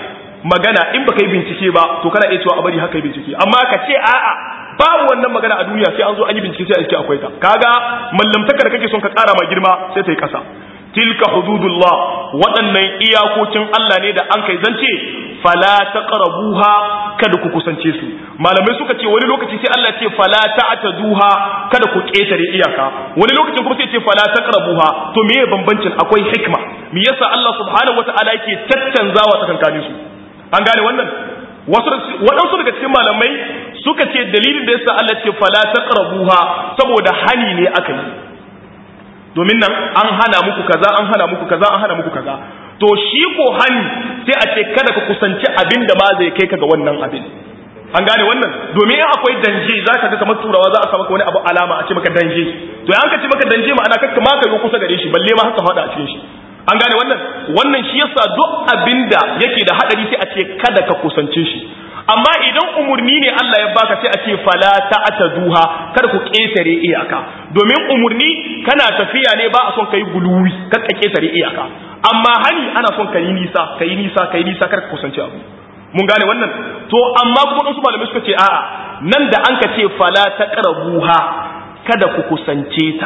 magana in baka yi bincike ba to kana iya cewa a bari haka yi bincike amma ka ce a'a babu wannan magana a duniya sai an zo an yi bincike sai a iske akwai ta kaga mallamtakar kake son ka ƙara ma girma sai ta yi ƙasa tilka hududullah waɗannan iyakokin Allah ne da an kai zance fala taqrabuha kada ku kusance su malamai suka ce wani lokaci sai Allah ce fala ta'taduha kada ku ketare iyaka wani lokacin kuma sai ce fala taqrabuha to meye bambancin akwai hikma me yasa Allah subhanahu wataala yake tattanzawa tsakankanin su an gane wannan wasu waɗansu daga cikin malamai suka ce dalilin da yasa Allah ce fala taqrabuha saboda hani ne aka yi domin nan an hana muku kaza an hana muku kaza an hana muku kaza to shi ko hani sai a ce kada ka kusanci abin da ma zai kai ka ga wannan abin an gane wannan domin in akwai danje za ka ga kamar turawa za a sa maka wani abu alama a ce maka danje to an ka ce maka danje ma'ana kakka ma ka yi kusa gare shi balle ma haka faɗa a cikin shi an gane wannan wannan shi yasa duk abinda yake da hadari sai a ce kada ka kusance shi amma idan umurni ne Allah ya baka sai a ce fala ta'taduha kada ku ketare iyaka domin umurni kana tafiya ne ba a son kai guluwi kar ka ketare iyaka amma hani ana son kai nisa kai nisa kai nisa kar ka kusance abu mun gane wannan to amma kuma wasu malamai suka ce a'a nan da an ka ce fala taqrabuha kada ku kusance ta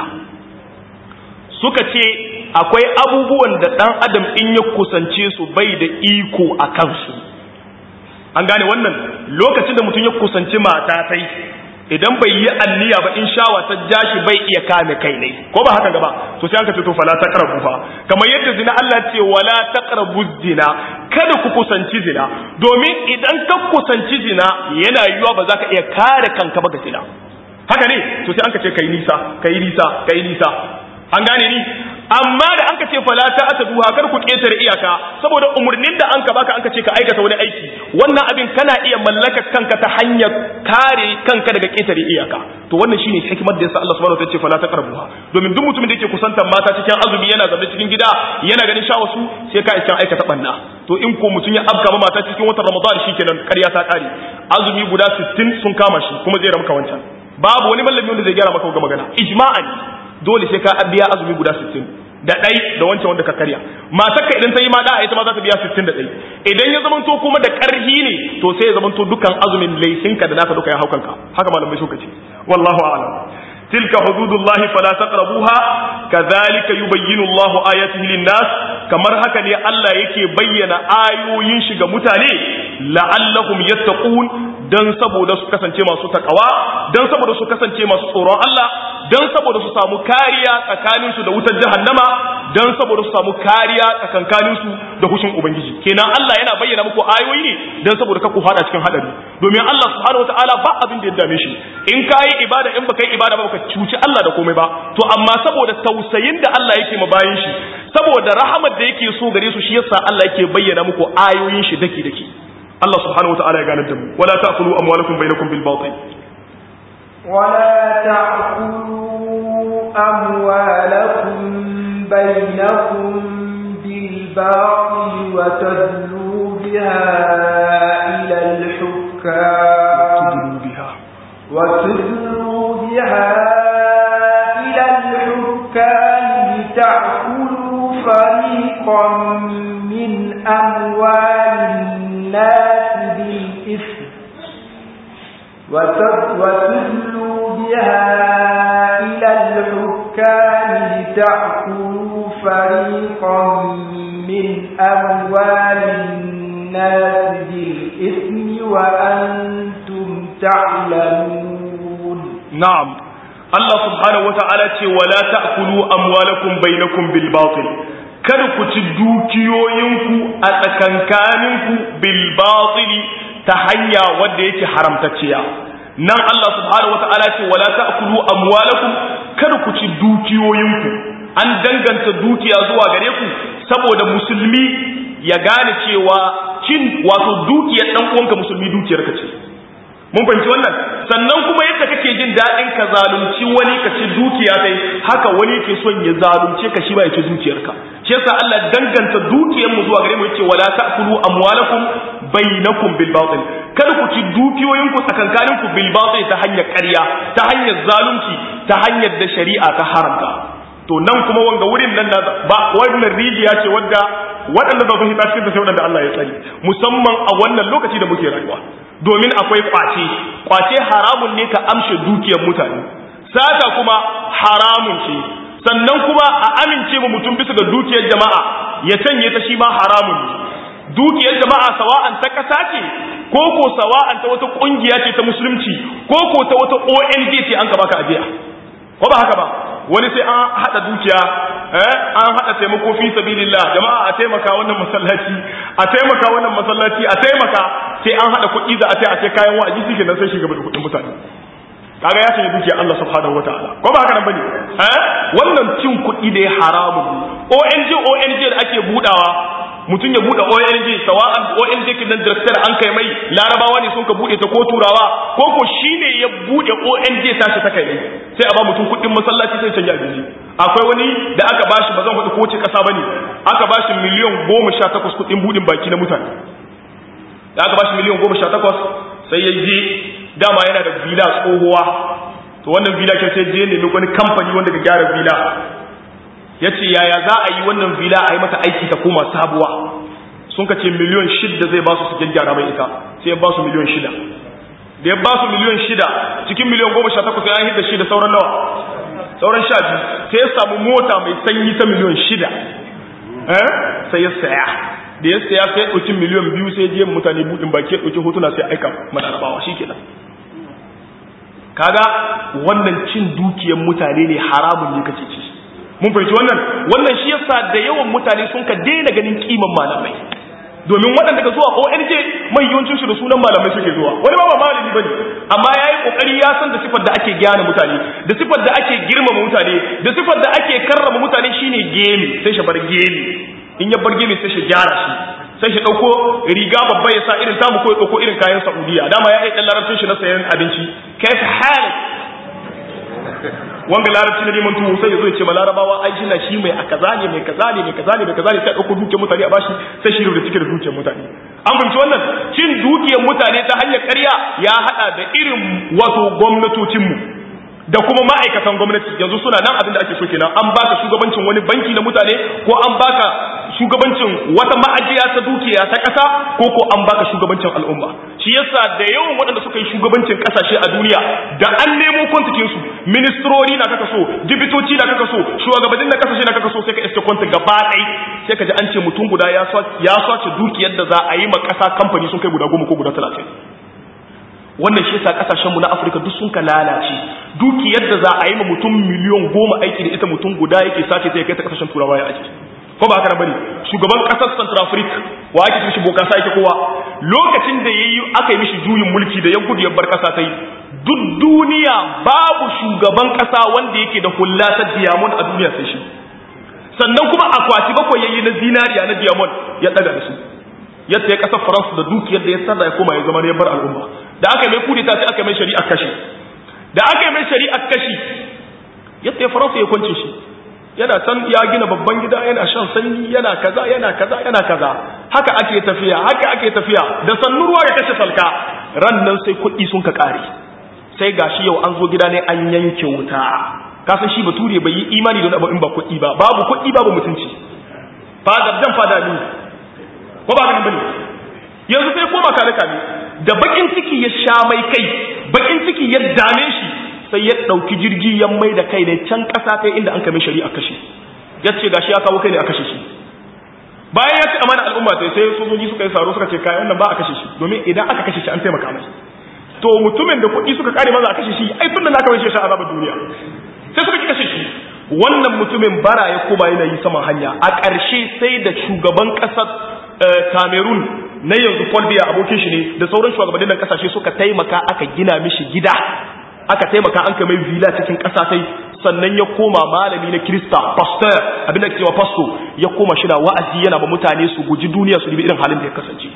suka ce akwai abubuwan da dan adam in ya kusance su bai da iko a kansu an gane wannan lokacin da mutum ya kusanci mata sai idan bai yi anniya ba in shawa ta jashi bai iya kame kai ne ko ba haka gaba to sai an ka ce to fala taqrabu fa kamar yadda zina Allah ce wala taqrabu zina kada ku kusanci zina domin idan ka kusanci zina yana yiwa ba za ka iya kare kanka ba ga zina haka ne to sai an ka ce kai nisa kai nisa kai nisa an gane ni amma da anka ce fala ta ataduha kar ku ketare iyaka saboda umurnin da anka baka anka ce ka aikata wani aiki wannan abin kana iya mallaka kanka ta hanyar kare kanka daga ketare iyaka to wannan shine hikimar da yasa Allah subhanahu wa ta'ala ya ce fala taqrabuha domin duk mutumin da yake kusantar mata cikin azumi yana zabe cikin gida yana ganin shawasu sai ka isa aikata banna to in ko mutum ya abka ma mata cikin watan Ramadan shikenan ƙarya ta kare azumi guda sittin sun kama shi kuma zai ramka wancan babu wani mallami wanda zai gyara maka ga magana ijma'an dole sai ka biya azumi guda sittin da ɗai da wancan wanda ka karya matarka idan ta yi ma da'a ita ma za ta biya sittin da ɗai idan ya zamanto kuma da ƙarhi ne to sai ya zamanto dukkan azumin laifinka da naka duka ya haukanka haka malamai suka ce wallahu a'lam tilka hududullahi fala taqrabuha kadhalika yubayyinu Allahu ayatihi lin-nas kamar haka ne Allah yake bayyana ayoyin shi ga mutane la'allahum yattaqun dan saboda su kasance masu takawa dan saboda su kasance masu tsoron Allah dan saboda su samu kariya tsakanin su da wutar jahannama dan saboda su samu kariya tsakankanin su da hushin ubangiji kenan Allah yana bayyana muku ayoyi ne dan saboda ka ku fada cikin hadari domin Allah subhanahu wataala ba abin da ya dame shi in kai ibada in baka yi ibada ba baka cuci Allah da komai ba to amma saboda tausayin da Allah yake ma bayin shi saboda rahamar da yake so gare su shi yasa Allah yake bayyana muku ayoyin shi daki daki Allah subhanahu wataala ya gane da mu wala ta'kulu amwalakum bainakum bil batil ولا تأكلوا أموالكم بينكم بالباطل وتدلوا بها إلى الحكام وتدلوا بها إلى الحكام لتأكلوا فريقا من أموال الناس بالإثم وتدلوا بها إلى الحكام لتأكلوا فريقا من أموال الناس بالإثم وأنتم تعلمون نعم الله سبحانه وتعالى ولا تأكلوا أموالكم بينكم بالباطل kada ku ci dukiyoyinku a tsakankaninku bil batili ta hanya wadda yake haramtacciya nan Allah subhanahu wataala ce wala ta'kulu amwalakum kada ku ci dukiyoyinku an danganta dukiya zuwa gare ku saboda musulmi ya gane cewa cin wato dukiyar dan uwanka musulmi dukiyar ka ce mun fahimci wannan sannan kuma yadda kake jin dadin ka zalunci wani ka ci dukiya sai haka wani yake son ya zalunce ka shi ba ya ci dukiyarka shi yasa Allah danganta dukiyar mu zuwa gare mu yace wala ta'kulu amwalakum bainakum bil batil kada ku ci dukiyoyin ku tsakankanin ku bil batil ta hanyar ƙarya ta hanyar zalunci ta hanyar da shari'a ta haramta to nan kuma wanga wurin nan ba wannan rijiya ce wadda waɗanda za su hita cikin ta sai waɗanda Allah ya tsari musamman a wannan lokaci da muke rayuwa domin akwai kwace kwace haramun ne ka amshe dukiyar mutane sata kuma haramun ce sannan kuma a amince mu mutum bisa ga dukiyar jama'a ya canye ta shi ma haramun ne dukiyar jama'a sawa'an ta kasa ce ko ko sawa'an ta wata kungiya ce ta musulunci ko ko ta wata O N G ce an ka baka ajiya ko ba haka ba wani sai an hada dukiya eh an hada taimako fi sabilillah jama'a a taimaka wannan masallaci a taimaka wannan masallaci a taimaka sai an hada kuɗi za a sai a sai kayan wa'azi shi kenan sai shiga da kuɗin mutane kaga ya sanya dukiya Allah subhanahu wataala ko ba haka nan bane eh wannan cin kuɗi da ya haramu O N G O N G da ake budawa mutum ya bude O N G sawa'an O N G kin nan director an kai mai larabawa ne sun ka bude ta ko turawa ko ko shine ya bude O N G tashi ta kai sai a ba mutum kudin masallaci sai canja abinci akwai wani da aka bashi bazan faɗi ko wace kasa bane aka bashi miliyan goma sha takwas kudin budin baki na mutane da aka bashi miliyan goma sha takwas sai ya je dama yana da villa tsohuwa to wannan villa kin sai je ne wani kamfani wanda ga gyara villa ya ce yaya za a yi wannan villa a yi mata aiki ta koma sabuwa sun ka ce miliyon shida zai ba su su gyaggyara mai ita sai ya ba su miliyon shida da ya ba su miliyon shida cikin miliyon goma sha takwas ya hidda shida sauran nawa sauran sha biyu sai ya samu mota mai sanyi ta miliyon shida eh sai ya saya da ya saya sai ya ɗauki miliyon biyu sai ya je mutane buɗin baki ya ɗauki hotuna sai aika madarabawa shi kenan kaga wannan cin dukiyar mutane ne haramun ne kace ci mun fahimci wannan wannan shi yasa da yawan mutane sun ka daina ganin kiman malamai domin waɗanda ka zuwa O N G mai yawancin su da sunan malamai suke zuwa wani ba ba malami bane amma yayi kokari ya san da sifar da ake gyara mutane da sifar da ake girmama mutane da sifar da ake karrama mutane shine gemi sai shi bar gemi in ya bar gemi sai shi gyara shi sai shi dauko riga babba ya sa irin tamu ko ya dauko irin kayan Saudiya dama ya yi dan larabcin shi na sayan abinci kai hal wanga larabci na neman tuwo sai ya zo ya ce ma larabawa ai shi na shi mai a kaza ne mai kaza ne mai kaza ne mai kaza ne sai ɗauko dukiyar mutane a bashi sai shi da cike da dukiyar mutane an fahimci wannan cin dukiyar mutane ta hanyar ƙarya ya haɗa da irin wato gwamnatocinmu da kuma ma'aikatan gwamnati yanzu suna nan abin da ake so kenan an baka shugabancin wani banki na mutane ko an baka shugabancin wata ma'ajiya ta dukiya ta ƙasa ko ko an baka shugabancin al'umma shi yasa da yawan waɗanda suka yi shugabancin ƙasashe a duniya da an nemo kwantikin su ministrori na kaka so dibitoci na kaka so shugabannin na ƙasashe na kaka so sai ka iske kwanta gaba ɗai sai ka ji an ce mutum guda ya sace dukiyar da za a yi ma ƙasa kamfani sun kai guda goma ko guda talatin wannan shi yasa kasashen mu na Afirka duk sun ka lalace dukiyar da za a yi ma mutum miliyon goma aiki da ita mutum guda yake sace sai kai ta kasashen turawa ya aiki ko ba haka bane shugaban kasar Central Africa wa ake mishi boka sai yake kowa lokacin da yayi aka yi mishi juyin mulki da ya gudu ya bar kasa tai duk duniya babu shugaban kasa wanda yake da hulla ta diamond a duniya sai shi sannan kuma akwati bakwai yayi na zinariya na diamond ya daga da su yadda ya kasar France da dukiyar da ya tsada ya koma ya zama ya bar al'umma da aka yi mai kudita sai aka yi mai shari'a kashi da aka yi mai shari'a kashi yadda ya faransa ya kwance shi yana can ya gina babban gida yana shan sanyi yana kaza yana kaza yana kaza haka ake tafiya haka ake tafiya da sannu ruwa ya kashe salka ran nan sai kuɗi sun ka ƙare sai gashi yau an zo gida ne an yanke wuta ka san shi bature bai yi imani da abu in ba kuɗi ba babu kuɗi babu mutunci fadar jan fada ne ko ba ganin bane yanzu sai koma kare kare da bakin ciki ya sha mai kai bakin ciki ya dame shi sai ya dauki jirgi ya mai da kai ne can kasa kai inda an kame shari'a kashe yace gashi ya kawo kai ne a kashe shi bayan ya ci amana al'umma sai sai sojoji suka yi saro suka ce kai wannan ba a kashe shi domin idan aka kashe shi an taimaka mai to mutumin da kuɗi suka kare maza a kashe shi ai tunda na kawai shi azabar duniya sai suka kashe shi wannan mutumin bara ya koma yana yi saman hanya a ƙarshe sai da shugaban ƙasar Cameroon na yanzu Paul Biya abokin shi ne da sauran shugabannin nan kasashe suka taimaka aka gina mishi gida aka taimaka an kai mai villa cikin kasa sai sannan ya koma malami na Kirista pastor abin da ke cewa pastor ya koma shi na wa'azi yana ba mutane su guji duniya su ribi irin halin da ya kasance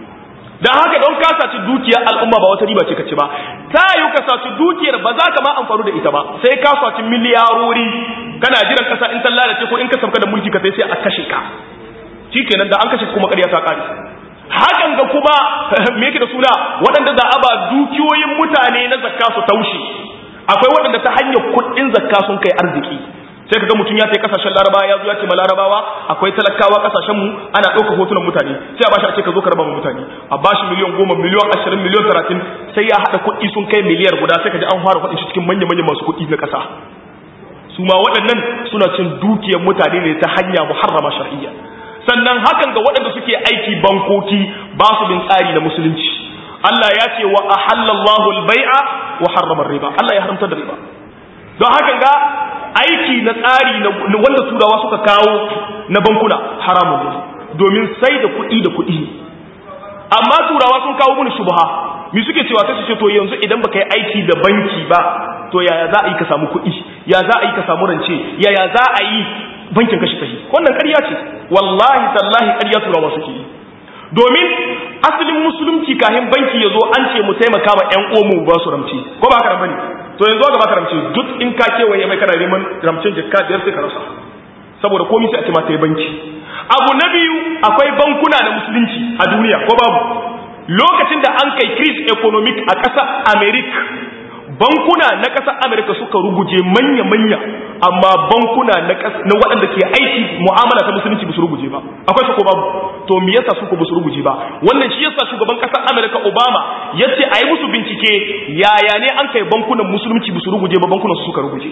dan haka don ka saci dukiyar al'umma ba wata riba ce kace ba ta yi ka saci dukiyar ba za ka ma amfani da ita ba sai ka saci miliyarori kana jiran kasa in ta lalace ko in ka sauka da mulki ka sai sai a kashe ka shikenan da an kashe kuma ƙarya ta kare hakan ga kuma me yake da suna waɗanda za a ba dukiyoyin mutane na zakka su taushe akwai waɗanda ta hanyar kuɗin zakka sun kai arziki sai kaga mutum ya tai kasashen larabawa ya zo ya ce ma larabawa akwai talakawa kasashen mu ana ɗauka hotunan mutane sai a bashi a ce ka zo ka raba ma mutane a bashi miliyan goma miliyan ashirin miliyan talatin sai ya haɗa kuɗi sun kai miliyar guda sai ka ji an fara faɗin shi cikin manya-manyan masu kuɗi na ƙasa su ma waɗannan suna cin dukiyar mutane ne ta hanya muharrama shar'iyya. Sannan hakan ga waɗanda suke aiki bankoki ba su bin tsari na musulunci. Allah ya ce wa ahallallahu al-bai'a wa harrama riba. Allah ya haramta da riba. Don hakan ga aiki na tsari na wanda turawa suka kawo na bankuna haramun ne domin sai da kuɗi da kuɗi. Amma turawa sun kawo mun shubha. Mi suke cewa sai su ce to yanzu idan baka yi aiki da banki ba to yaya za a yi ka samu kuɗi? Ya za a yi ka samu rance? Yaya za a yi bankin kashi kashi? Wannan ƙarya ce. Wallahi tallahi ƙarya turawa suke yi. Domin asalin musulunci kahin banki ya zo an ce mu taimaka ma ƴan uwanmu ba su ramce. Ko ba haka nan bane? To yanzu ga baka ramce duk in ka kewaye mai kana neman ramcen jikka biyar sai ka rasa. Saboda komai sai a ce ma ta yi banki. Abu na biyu akwai bankuna na musulunci a duniya ko babu? Lokacin da an kai crisis economic a ƙasar America, bankuna na ƙasar America suka ruguje manya-manya, amma bankuna na waɗanda ke aiki mu'amala ta musulunci ba su ruguje ba. Akwai su ko babu? To me yasa su ko ba su ruguje ba? Wannan shi yasa shugaban ƙasar America Obama ya ce a yi musu bincike yaya ne an kai bankunan musulunci ba su ruguje ba, bankunan su suka ruguje.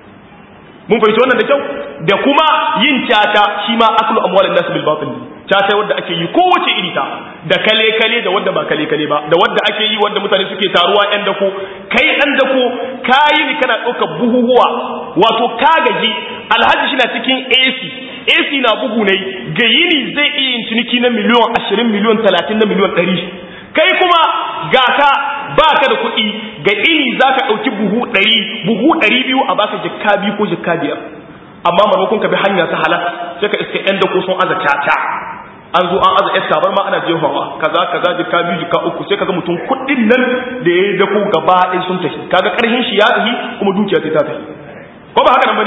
Mun fahimci wannan da kyau? Da kuma yin tata shi ma aklu amwalin nas bil batil. Tata wadda ake yi kowace iri ta, da kale kale da wadda ba kale kale ba, da wadda ake yi wadda mutane suke taruwa yan dako, kai dan dako kayi ni kana ɗaukar buhuhuwa, wato ka gaji, alhaji shi na cikin A C, A C na bugu ne, ga yini zai iya yin ciniki na miliyon ashirin, miliyon talatin, na miliyon ɗari. Kai kuma gata ba ka da kuɗi, ga ini za ka ɗauki buhu ɗari, buhu ɗari biyu a baka jikka biyu ko jikka biyar. Amma maimakon ka bi hanya ta halal sai ka iska yan dako sun aza caca. An zo an aza yar tabar ma ana jefawa kaza kaza jikka biyu jikka uku sai kaga mutum kuɗin nan da ya yi dako gaba ɗaya sun tafi. Kaga ƙarhin shi ya tafi kuma dukiya ta tafi. Ko ba haka nan bane?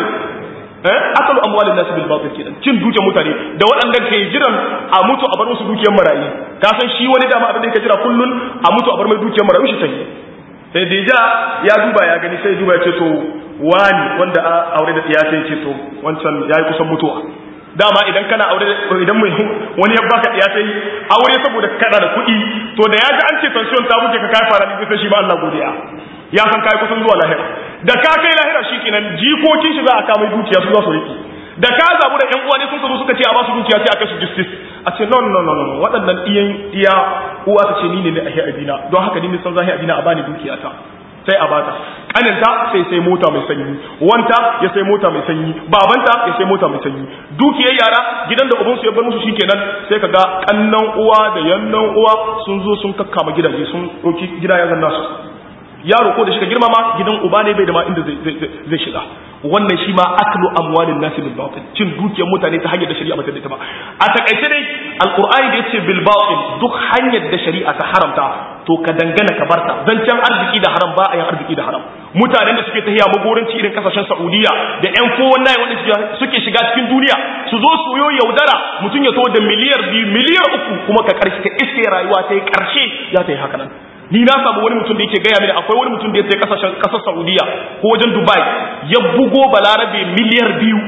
Eh akalu amwalin nas bil batil kenan, cin dukiyar mutane da waɗanda ke jiran a mutu a bar musu dukiyar marayi. Ka san shi wani dama abin da yake jira kullun a mutu a bar mai dukiyar marayi shi tafi. Sai deja ya duba ya gani sai duba ya ce to wani wanda a aure da tsiya sai ce to wancan yayi kusan mutuwa. Dama idan kana aure idan mai wani ya baka tsiya sai aure saboda kana da kuɗi to da ya ji an ce tension ta buke ka kai fara ni sai shi ba Allah godiya. Ya san kai kusan zuwa lahira. Da ka kai lahira shikenan jikokin shi za a kama dukiya su za su riki. Da ka zabu da ƴan uwa ne sun zo suka ce a ba su dukiya sai a kai su justice. A ce no no no no waɗannan iyan iya uwa ta ce ni ne ne a abina don haka ni ne san zahi abina a bani dukiya ta. Sai a bata kaninta sai sai mota mai sanyi, wanta ya sai mota mai sanyi, babanta ya sai mota mai sanyi. Dukiyar yara gidan da ubansu ya bar musu shikenan sai kaga kannan uwa da yannan uwa sun zo sun kakkama gidaje sun ɗauki gida ya zanna su. Yaro ko da shiga girmama gidan uba ne bai da ma inda zai shiga. Wannan shi ma aklu amwalin nasi bil batil, cin dukiyar mutane ta hanyar da shari'a bata da ita ba. A takaice dai alqur'ani da yace bil batil duk hanyar da shari'a ta haramta to ka dangana ka barta. Zancen arziki da haram ba a yin arziki da haram. Mutanen da suke tahiya magoranci irin kasashen Saudiya da ƴan kowan nayi wanda suke shiga cikin duniya su zo su yo yaudara mutum ya to da miliyar biyu miliyar uku kuma ka karshe ka iske rayuwa ta yi karshe ya ta yi haka nan. Ni na samu wani mutum da yake gaya mini akwai wani mutum da ya sai kasashen kasar Saudiya ko wajen Dubai ya bugo balarabe miliyar biyu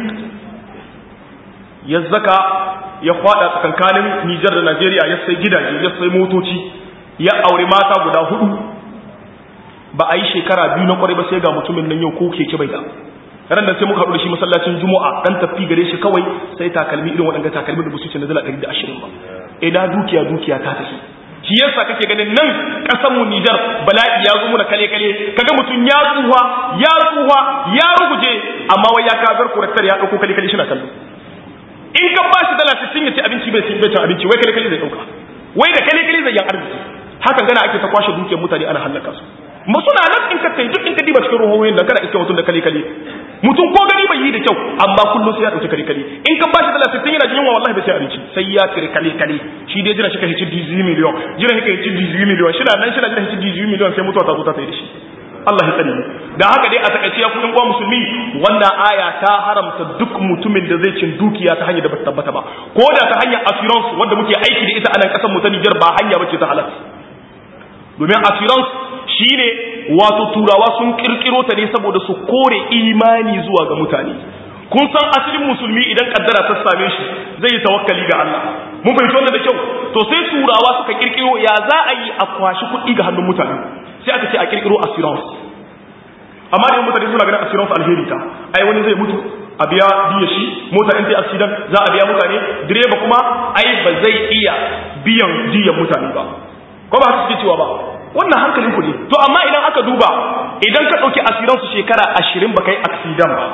ya zaka ya kwada tsakankanin Nijar da Najeriya ya sai gidaje ya sai motoci ya aure mata guda hudu ba a yi shekara biyu na kwarai ba sai ga mutumin nan yau ko keke bai da ran da sai muka haɗu da shi masallacin Juma'a dan tafi gare shi kawai sai takalmi irin waɗanda takalmi da busu ce na dala ɗari da ashirin ba ina dukiya dukiya ta tafi. Shi yasa kake ganin nan kasan mu Nijar bala'i ya zo mu da kale kale kaga mutun ya tsuwa ya tsuwa ya ruguje amma wai ya kazar kurattar ya dauko kale kale shi na kallo in ka bashi dala sittin ya ci abinci bai ci bai ci abinci wai kale kale zai dauka wai da kale kale zai yan arziki hakan gana ake ta kwashe dukiyar mutane ana halaka su mu suna nan in ka kai duk in ka diba cikin ruhoyin nan kana iske mutun da kale kale mutum ko gani bai yi da kyau amma kullum sai ya dauki kale kale in ka bashi dala sittin yana jin wallahi bai sai abinci sai ya tire kale kale shi dai jira shi ka hici dizi miliyon jira shi ka hici dizi miliyon shi nan shi na jira hici dizi miliyon sai mutuwa ta zo ta tsaye da shi Allah ya tsare da haka dai a takaice ya kudin uwa musulmi wannan aya ta haramta duk mutumin da zai cin dukiya ta hanyar da ba tabbata ba ko da ta hanyar assurance wanda muke aiki da ita a nan kasar mu ta Niger ba hanya bace ta halal domin assurance shine wato turawa sun kirkiro ta ne saboda su kore imani zuwa ga mutane kun san asalin musulmi idan kaddara ta same shi zai yi tawakkali ga Allah mun fahimci wannan da kyau to sai turawa suka kirkiro ya za a yi a kwashi kuɗi ga hannun mutane sai aka ce a kirkiro assurance amma da mutane suna ganin assurance alheri ta ai wani zai mutu a biya biya shi mota in ta accident za a biya mutane direba kuma ai ba zai iya biyan diyan mutane ba ko ba haka suke cewa ba wannan hankalin ku ne to amma idan aka duba idan ka dauki assurance shekara ashirin baka yi accident ba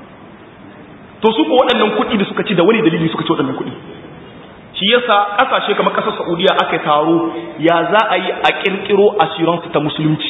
to su ko waɗannan kuɗi da suka ci da wani dalili suka ci waɗannan kuɗi shi yasa ƙasashe kamar ƙasar Saudiya aka taro ya za a yi a ƙirƙiro assurance ta musulunci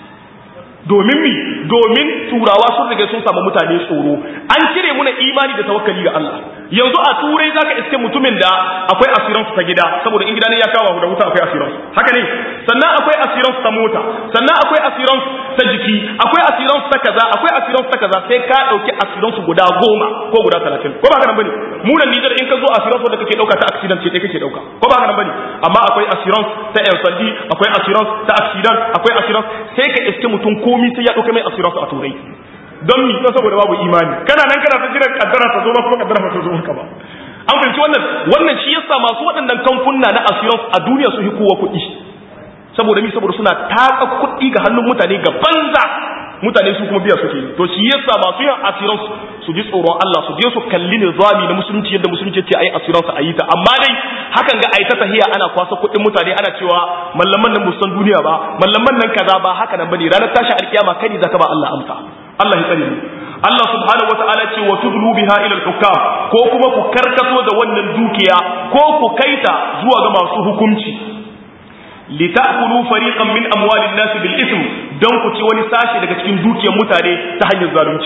domin mi domin turawa sun riga sun samu mutane tsoro an cire muna imani da tawakkali ga Allah yanzu a turai zaka iske mutumin da akwai assurance ta gida saboda in gida ne ya kawo da wuta akwai assurance haka ne sannan akwai assurance ta mota sannan akwai assurance ta jiki akwai assurance ta kaza akwai assurance ta kaza sai ka dauki assurance guda goma ko guda talatin ko ba haka nan bane mu nan Niger in ka zo assurance wanda kake dauka ta accident ce kai kake dauka ko ba haka nan bane amma akwai assurance ta yan sandi akwai assurance ta accident akwai assurance sai ka iske mutum komai sai ya dauka mai assurance a turai don mi don saboda babu imani kana nan kana ta jira kaddara ta zo ba kuma kaddara ta zo maka ba an fahimci wannan wannan shi yasa masu waɗannan kamfunna na assurance a duniya su hikuwa kuɗi saboda mi saboda suna taka kuɗi ga hannun mutane ga banza mutane su kuma biya suke to shi yasa masu yin assurance su ji tsoron Allah su je su kalli nizami na musulunci yadda musulunci ce ayi assurance ayi ta amma dai hakan ga ayi ta tahiya ana kwasa kuɗin mutane ana cewa mallaman nan musan duniya ba mallaman nan kaza ba haka nan bane ranar tashi alkiyama kai zaka ba Allah amsa Allah ya tsare mu Allah subhanahu wataala ce wa tudlu biha ila al-hukam ko kuma ku karkato da wannan dukiya ko ku kaita zuwa ga masu hukunci litakulu fariqan min amwalin nas bil ism dan ku ci wani sashi daga cikin dukiyar mutane ta hanyar zalunci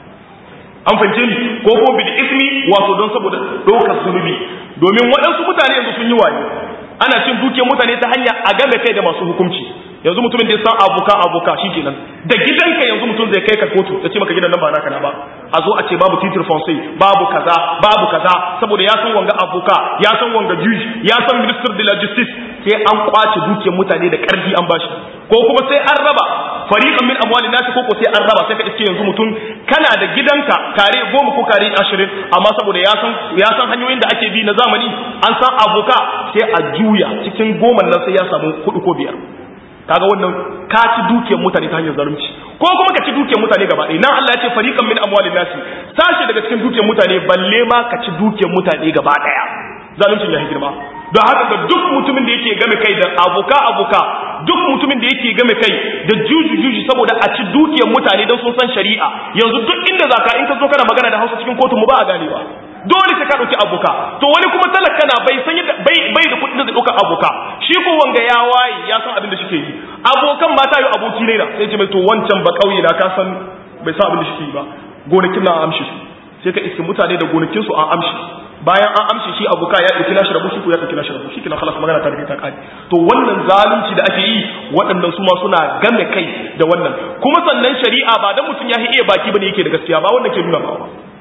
an fahimce ni ko ko bil ismi wato don saboda dokar zunubi domin waɗansu mutane yanzu sun yi waye ana cin dukiyar mutane ta hanya a game kai da masu hukunci yanzu mutumin da ya san abuka abuka shikenan da gidanka yanzu mutum zai kai ka kotu ya ce maka gidan nan ba naka na ba a zo a ce babu titir foncé babu kaza babu kaza saboda ya san wanga abuka ya san wanga juge ya san minister de la justice sai an kwace dukiyar mutane da karfi an bashi ko kuma sai an raba fariqan min amwalin nas ko ko sai an raba sai ka ce yanzu mutum kana da gidanka kare goma ko kare ashirin amma saboda ya san ya san hanyoyin da ake bi na zamani an san abuka sai a juya cikin goma nan sai ya samu hudu ko biyar kaga wannan ka ci dukiyar mutane ta hanyar zalunci ko kuma ka ci dukiyar mutane gaba ɗaya nan Allah ya ce fariqan min amwalin nasi sashi daga cikin dukiyar mutane balle ma ka ci dukiyar mutane gaba ɗaya zaluncin ya girma don haka ga duk mutumin da yake game kai da abuka abuka duk mutumin da yake game kai da juju juju saboda a ci dukiyar mutane don sun san shari'a yanzu duk inda zaka in ka zo kana magana da Hausa cikin kotu mu ba a ganewa dole sai ka dauki abuka to wani kuma talaka na bai san yadda bai bai da kudin da zai dauka abuka shi ko wanga ya waye ya san abin da shike yi abokan mata yi aboki ne na sai ce mai to wancan ba kauye na ka san bai san abin da shike yi ba gonakin na amshi sai ka iske mutane da gonakin su an amshi bayan an amshi shi abuka ya dauki nashi rabu shi ko ya dauki nashi rabu shi kina khalas magana ta rike ta kai to wannan zalunci da ake yi waɗannan su ma suna game kai da wannan kuma sannan shari'a ba dan mutun ya iya baki bane yake da gaskiya ba wannan ke nuna ba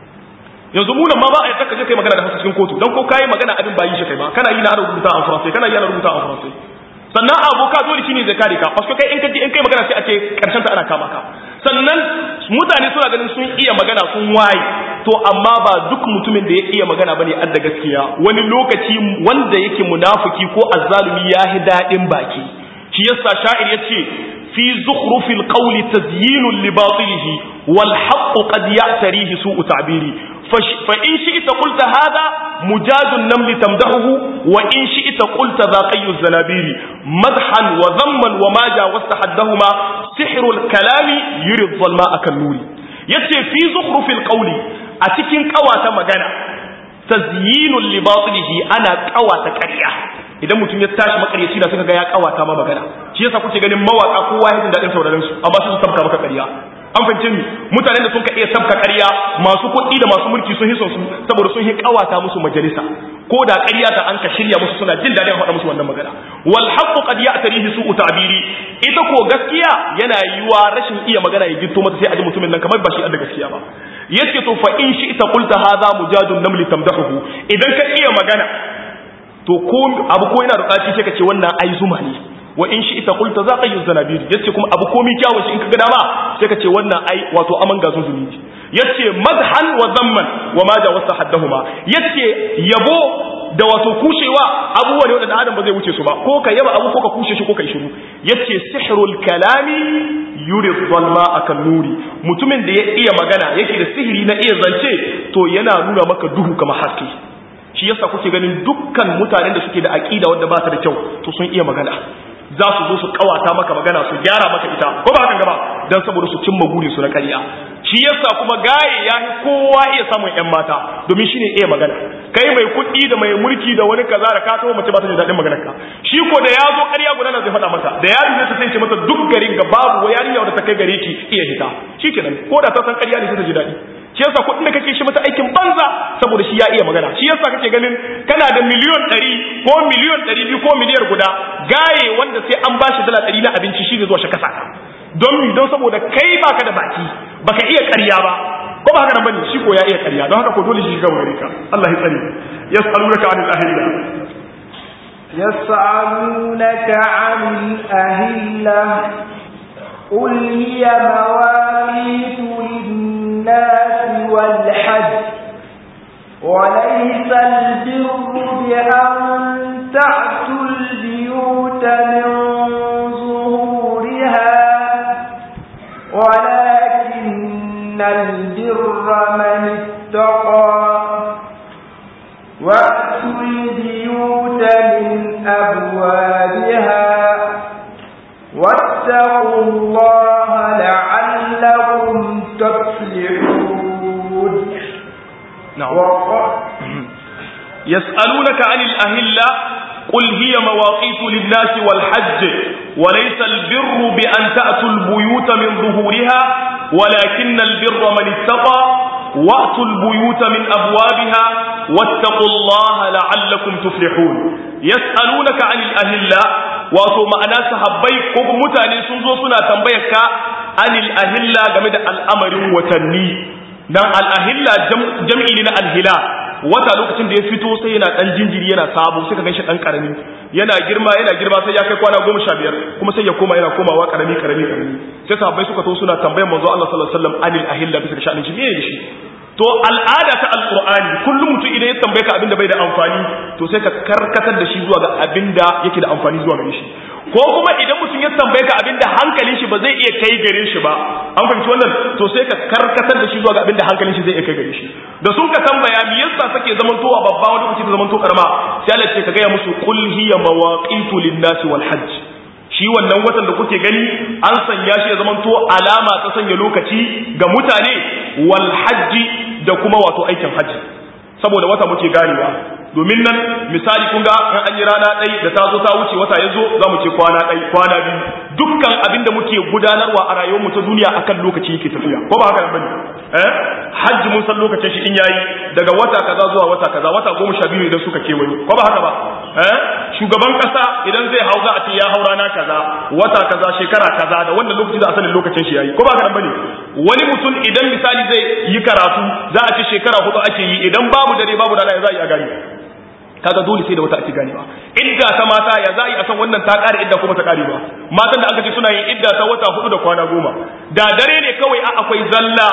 yanzu mu nan ma ba a yadda ka je kai magana da Hausa cikin kotu dan ko kai magana abin ba yi shi kai ba kana yi na rubuta a Faransai kana yi na rubuta a Faransai sannan aboka dole shine zai kare ka parce kai in ka ji in kai magana sai a ce karshen ta ana kama ka sannan mutane suna ganin sun iya magana sun waye to amma ba duk mutumin da ya iya magana bane adda gaskiya wani lokaci wanda yake munafiki ko azzalumi ya hi dadin baki shi yasa sha'ir yace fi zukhrufil qawli tazyinun li batilihi wal haqqu qad ya'tarihi su'u ta'biri fa in shi'ta qulta hadha mujadun namli tamdahu wa in shi'ta qulta dhaqiyyu zanabiri madhan wa dhamman wa ma jawazta haddahuma sihrul kalami yuri dhalma akan nuri yace fi zukhrufil qawli a cikin kawata magana tazyinun li batilihi ana kawata ƙarya idan mutum ya tashi makaryaci da suka ga ya kawata ma magana shi yasa kuke ganin mawaka kowa ya jin dadin sauraron su amma su sabka maka ƙarya an fahimce ni mutanen da sun ka iya sabka ƙarya masu kuɗi da masu mulki sun hison su saboda sun yi kawata musu majalisa ko da ƙarya ta an ka shirya musu suna jin dadin faɗa musu wannan magana wal haqqu qad ya'tarihi su'u ta'biri ita ko gaskiya yana yiwa rashin iya magana ya gitto mata sai a ji mutumin nan kamar ba shi da gaskiya ba yace to fa in shi ita qulta hadha mujadun namli tamdahu idan ka iya magana to ko abu ko yana da tsaci sai ka ce wannan ai zuma ne wa in shi ita qulta za ka yuzanabir yace kuma abu komi kyawun shi in ka ga dama sai ka ce wannan ai wato aman gazun zumi yace madhan wa zamman wa ma jawasa haddahuma yace yabo da wato kushewa abubuwa ne wanda adam ba zai wuce su ba ko ka yaba abu ko ka kushe shi ko ka yi shiru yace sihrul kalami yuri dhalma akan nuri mutumin da ya iya magana yake da sihiri na iya zance to yana nuna maka duhu kamar haske shi yasa kuke ganin dukkan mutanen da suke da aqida wanda ba ta da kyau to sun iya magana za su zo su kawata maka magana su gyara maka ita ko ba hakan gaba dan saboda su cimma burin su na ƙarya shi yasa kuma gaye yafi kowa iya samun ƴan mata domin shine iya magana kai mai kuɗi da mai mulki da wani kaza da ka tawo mace ba ta da dadin maganar ka shi ko da yazo ƙarya guda na zai faɗa mata da yari zai sai ce mata duk garin ga babu yarinya da ta kai gare ki iya hita shikenan ko da ta san ƙarya ne sai ta ji dadi shi yasa kuɗin da kake shi mata aikin banza saboda shi ya iya magana shi yasa kake ganin kana da miliyon ɗari ko miliyon ɗari biyu ko miliyar guda gaye wanda sai an bashi dala ɗari na abinci shi zai zuwa shi kasa don mi don saboda kai baka da baki baka iya ƙarya ba ko ba haka nan bane shi ko ya iya ƙarya don haka ko dole shi ga gare ka Allah ya tsare yas'alunaka 'anil ahilla yas'alunaka 'anil ahilla qul hiya mawaqitu lin-nasi wal-hajj وليس البر بأن تأتوا البيوت من ظهورها ولكن البر من اتقى وأتوا البيوت من أبوابها واتقوا الله لعلكم تفلحون نعم. يسألونك عن الأهلة قل هي مواقيت للناس والحج وليس البر بأن تأتوا البيوت من ظهورها ولكن البر من اتقى وأتوا البيوت من أبوابها واتقوا الله لعلكم تفلحون يسألونك عن الأهلة وأتوا معنا صحابي كوب متاني سنزو سنة تنبيك عن الأهلة جمد الأمر وتني نعم الأهلة جمعي لنا الهلال wata lokacin da ya fito sai yana dan jinjiri yana sabo sai ka ganshi dan karami yana girma yana girma sai ya kai kwana goma sha biyar kuma sai ya koma yana komawa karami karami karami sai sahabbai suka to suna tambayar manzo Allah sallallahu alaihi wasallam anil ahilla bisa sha'anin shi me shi to al'ada ta alqur'ani kullum mutum idan ya tambaye ka abin da bai da amfani to sai ka karkatar da shi zuwa ga abin da yake da amfani zuwa gare shi ko kuma idan mutum ya tambaye ka abin da hankalin shi ba zai iya kai gare shi ba an fahimci wannan to sai ka karkatar da shi zuwa ga abin da hankalin shi zai iya kai gare shi da sun ka tambaya me yasa sake zaman towa babba wani lokaci da zaman to karama sai Allah ce ka ga ya musu qul hiya mawaqitu lin-nasi wal hajj shi wannan watan da kuke gani an sanya shi ya zaman to alama ta sanya lokaci ga mutane wal hajj da kuma wato aikin haji saboda wata muke ganewa domin nan misali kun ga an yi rana ɗai da ta zo ta wuce wata ya zo za mu ce kwana ɗai kwana biyu dukkan abin da muke gudanarwa a rayuwarmu ta duniya akan lokaci yake tafiya ko ba haka nan bane eh hajji mun san lokacin shi in yayi daga wata kaza zuwa wata kaza wata goma sha biyu idan suka kewayo ko ba haka ba eh shugaban kasa idan zai hau za a ce ya hau rana kaza wata kaza shekara kaza da wannan lokaci za a sanin lokacin shi yayi ko ba haka nan bane wani mutum idan misali zai yi karatu za a ce shekara hudu ake yi idan babu dare babu rana ya za a yi a gani kaga dole sai da wata ake ganewa idda ta mata ya za a yi a san wannan ta kare idda kuma ta kare ba matan da aka ce suna yin idda ta wata hudu da kwana goma da dare ne kawai a akwai zalla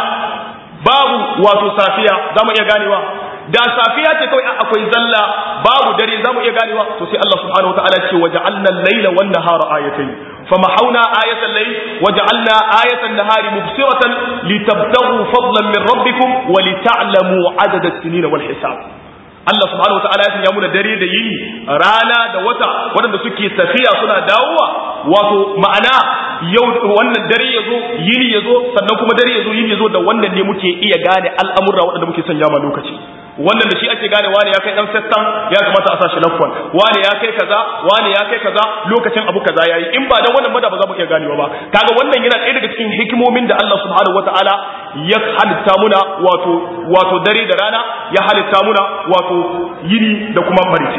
babu wato safiya za mu iya ganewa da safiya ce kawai akwai zalla babu dare za mu iya ganewa to sai Allah subhanahu wataala ce waja'alna al-layla wan nahara ayatayn famahawna ayatan layl waja'alna ayatan nahari mubsiratan litabtaghu fadlan min rabbikum wa lita'lamu adada as-sinina wal hisab Allah subhanahu wataala ya sanya muna dare da yini rana da wata waɗanda suke tafiya suna dawowa wato ma'ana yau wannan dare yazo yini yazo sannan kuma dare yazo yini yazo da wannan ne muke iya gane al'amura waɗanda muke sanya ma lokaci wannan da shi ake gane wani ya kai dan settan ya kamata a sashi lafwan wani ya kai kaza wani ya kai kaza lokacin abu kaza yayi in ba da wannan ba ba za mu iya ganewa ba kaga wannan yana ɗaya daga cikin hikimomin da Allah subhanahu wataala ya halitta muna wato wato dare da rana ya halitta muna wato yini da kuma marice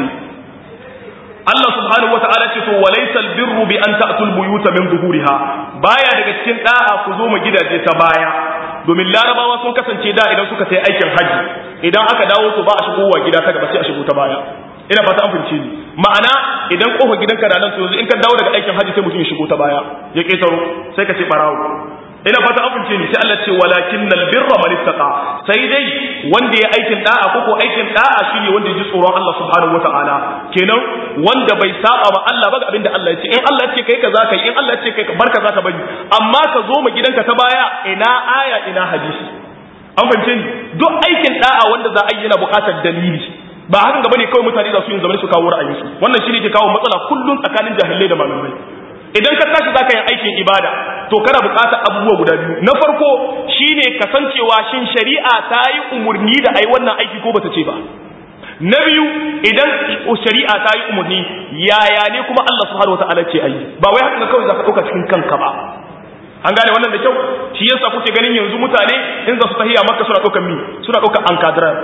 Allah subhanahu wataala ce to walaysa albirru bi an ta'tul buyuta min zuhuriha baya daga cikin da'a ku zo mu gidaje ta baya domin larabawa sun kasance da idan suka sai aikin haji idan aka dawo to ba a shigowa gida ta gaba sai a shigo ta baya ina fata an fahimce ni ma'ana idan kofar gidanka da nan to yanzu in ka dawo daga aikin haji sai mutum ya shigo ta baya ya ketaro sai ka ce barawo ina fata abince ni sai Allah ce walakinnal birra man ittaqa sai dai wanda ya aikin da'a ko ko aikin da'a shine wanda ya ji tsoron Allah subhanahu wataala kenan wanda bai saba ma Allah ba ga abinda Allah ya ce in Allah ya ce kai kaza kai in Allah ya ce kai bar kaza ka bari amma ka zo ma gidanka ta baya ina aya ina hadisi an fahimce ni duk aikin da'a wanda za a yi yana buƙatar dalili ba hakan gaba ne kawai mutane za su yin zamani su kawo ra'ayinsu wannan shine ke kawo matsala kullun tsakanin jahilai da malamai idan ka tashi zaka yin aikin ibada to kana buƙatar abubuwa guda biyu na farko shine kasancewa shin shari'a ta yi umurni da ai wannan aiki ko bata ce ba na biyu idan shari'a ta yi umurni yaya ne kuma Allah subhanahu wataala ce ayi ba wai haka kawai zaka dauka cikin kanka ba an gane wannan da kyau shi yasa kuke ganin yanzu mutane in za su tahiya makka suna daukar mi suna daukar ankadrar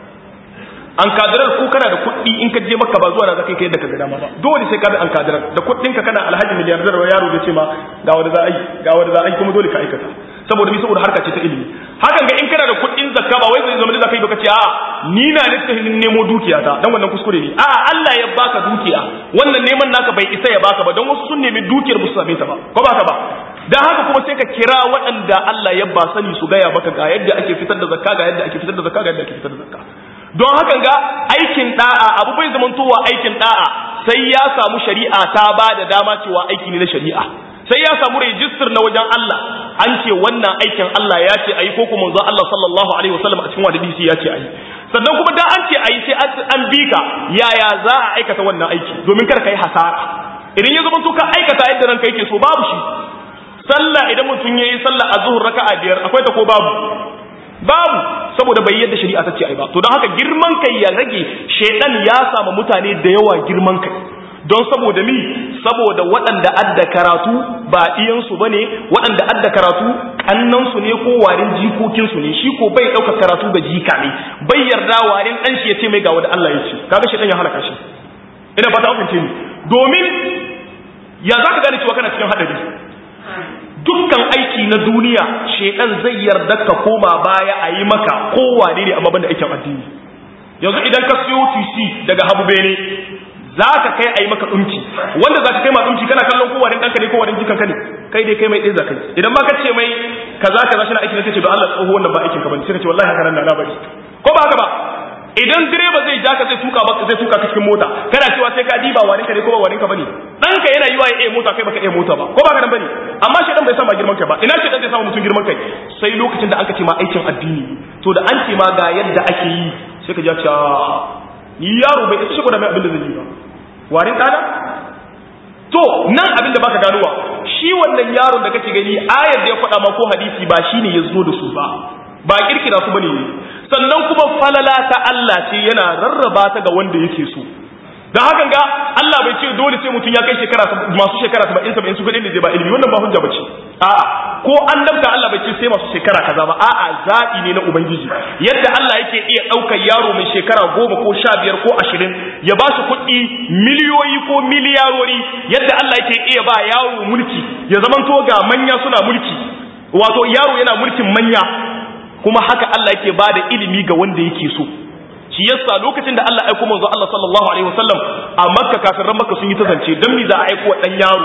an kadirar ko kana da kuɗi in ka je maka ba zuwa da zakai kai da ka ga dama ba dole sai ka da an kadirar da kuɗin ka kana alhaji miliyardar wa yaro da ce ma ga wanda za a yi ga wanda za a yi kuma dole ka aikata saboda mi saboda harka ce ta ilimi hakan ga in kana da kuɗin zakka ba wai zai zama da zakai ba kace a ni na littafin nemo dukiya ta dan wannan kuskure ne a Allah ya baka dukiya wannan neman naka bai isa ya baka ba don wasu sun nemi dukiyar ba su same ta ba ko baka ba dan haka kuma sai ka kira waɗanda Allah ya ba sani su gaya maka ga yadda ake fitar da zakka ga yadda ake fitar da zakka ga yadda ake fitar da zakka don hakan ga aikin da'a abu bai zamantowa aikin da'a sai ya samu shari'a ta ba da dama cewa aiki ne na shari'a sai ya samu rijistar na wajen Allah an ce wannan aikin Allah ya ce ayi ko kuma manzon Allah sallallahu alaihi wasallam a cikin hadisi ya ce ayi sannan kuma dan an ce ayi sai an bika yaya za a aikata wannan aiki domin kar kai hasara idan ya zamanto ka aikata yadda ranka yake so babu shi sallah idan mutum yayi sallah azhur raka'a biyar akwai ta ko babu babu saboda bai yadda shari'a ta ce ai ba to don haka girman kai ya rage shedan ya samu mutane da yawa girman kai don saboda mi saboda waɗanda adda karatu ba iyan su bane waɗanda adda karatu kannan su ne ko warin jikokin su ne shi ko bai dauka karatu ga jika ne bai yarda warin dan shi ya ce mai ga wanda Allah ya ce kaga shedan ya halaka shi ina ba ta hukunce ni domin ya zaka gane cewa kana cikin hadari dukkan aiki na duniya shedan zai yarda ka koma baya a yi maka kowane ne amma banda aikin addini yanzu idan ka siyo T C daga Habu Bene za ka kai a yi maka ɗumki wanda za ka kai ma ɗumki kana kallon kowane ɗanka ne kowane jikanka ne kai dai kai mai ɗaya za ka yi idan ma ka ce mai kaza kaza shi na aiki na ce don Allah tsoho wannan ba aikin ka bane sai ka ce wallahi haka nan na labari ko ba haka ba idan direba zai ja ka zai tuka maka zai tuka ka cikin mota kana cewa sai ka diba wani ka ne ko ba wani ka bane danka yana yiwa ya iya mota kai baka iya mota ba ko ba ka nan bane amma shi dan bai sama girman kai ba ina shi dan zai sama mutum girman kai sai lokacin da aka ce ma aikin addini to da an ce ma ga yadda ake yi sai ka ji cewa ni yaro bai isa shigo da mai abin da zai yi ba warin dana to nan abin da baka ganowa shi wannan yaron da kake gani ayar da ya faɗa ma ko hadisi ba shine ya zo da su ba ba kirkira su bane sannan kuma falala ta Allah ce yana rarraba ta ga wanda yake so dan hakan ga Allah bai ce dole sai mutum ya kai shekara masu shekara saba'in saba'in su kadai ne zai ba ilimi wannan ba hujja bace a'a ko annabta Allah bai ce sai masu shekara kaza ba a'a zabi ne na ubangiji yadda Allah yake iya daukar yaro mai shekara goma ko sha biyar ko ashirin ya ba shi kuɗi miliyoyi ko miliyarori yadda Allah yake iya ba yaro mulki ya zamanto ga manya suna mulki wato yaro yana mulkin manya kuma haka Allah yake bada ilimi ga wanda yake so shi yasa lokacin da Allah aiko manzo Allah sallallahu alaihi wasallam a Makka kafiran Makka sun yi ta zance dan me za a aiko dan yaro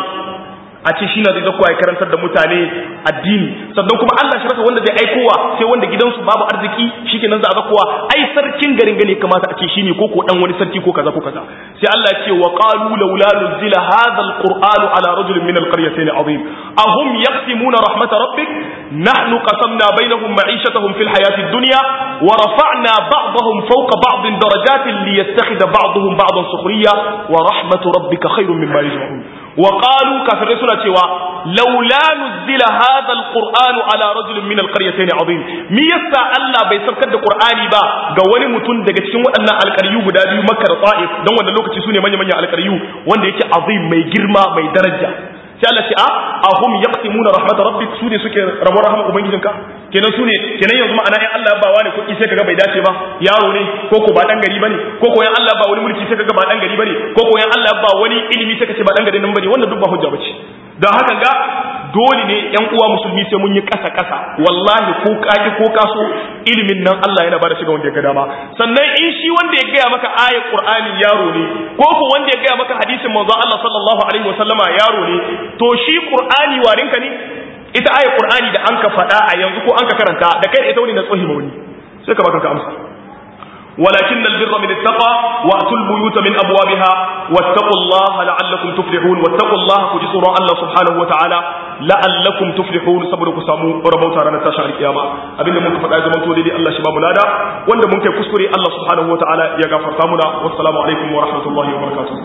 a ce shi na zai zakwa ya karantar da mutane addini sannan kuma Allah shi rasa wanda zai aikowa sai wanda gidansu babu arziki shikenan za a zakwa ai sarkin garin gane kamata a ce shine ko ko dan wani sarki ko kaza ko kaza sai Allah ya ce wa qalu laula nuzila hadha alquran ala rajulin min alqaryatayn azim ahum yaqsimuna rahmat rabbik nahnu qasamna bainahum ma'ishatahum fil hayati ad-dunya wa rafa'na ba'dahum fawqa ba'd darajatin liyattakhidha ba'dahum ba'dan sukhriya wa rahmatu rabbika khayrun mimma yajma'un wa qalu kafirai suna cewa laula nuzila hadha alqur'anu ala rajulin min alqaryatayn azim mi yasa Allah bai saukar da qur'ani ba ga wani mutum daga cikin waɗannan alƙaryu guda biyu Makka da Ta'if dan wannan lokaci sune manyan manyan alƙaryu wanda yake azim mai girma mai daraja sai Allah ce a ahum yaqsimuna rahmat rabbik sune suke rabo rahama ubangijinka kenan sune kenan yanzu ma'ana in Allah ya ba wani kuɗi sai kaga bai dace ba yaro ne ko ko ba dan gari bane ko ko in Allah ya ba wani mulki sai kaga ba dan gari bane ko ko in Allah ya ba wani ilimi sai kace ba dan gari nan bane wannan duk ba hujja bace dan haka ga dole ne yan uwa musulmi sai mun yi kasa kasa wallahi ko kaki ko kaso ilimin nan Allah yana bada shi ga wanda ya ga dama sannan in shi wanda ya gaya maka ayat Qur'ani yaro ne ko ko wanda ya gaya maka hadisin manzo Allah sallallahu alaihi wasallama yaro ne to shi Qur'ani warinka ne ita ayat qur'ani da anka faɗa a yanzu ko anka karanta da kai ita wani na tsohi mawuni sai ka baka ka amsa ولكن البر من التقى واتوا البيوت من ابوابها واتقوا الله لعلكم تفلحون واتقوا الله كجسر الله سبحانه وتعالى لعلكم تفلحون saboda ku samu rabauta ranar tashin alkiyama abinda mun ka faɗa zaman to dai Allah shi ba mu lada wanda mun kai kuskure Allah subhanahu wataala ya gafarta muna wassalamu alaikum wa rahmatullahi wa barakatuh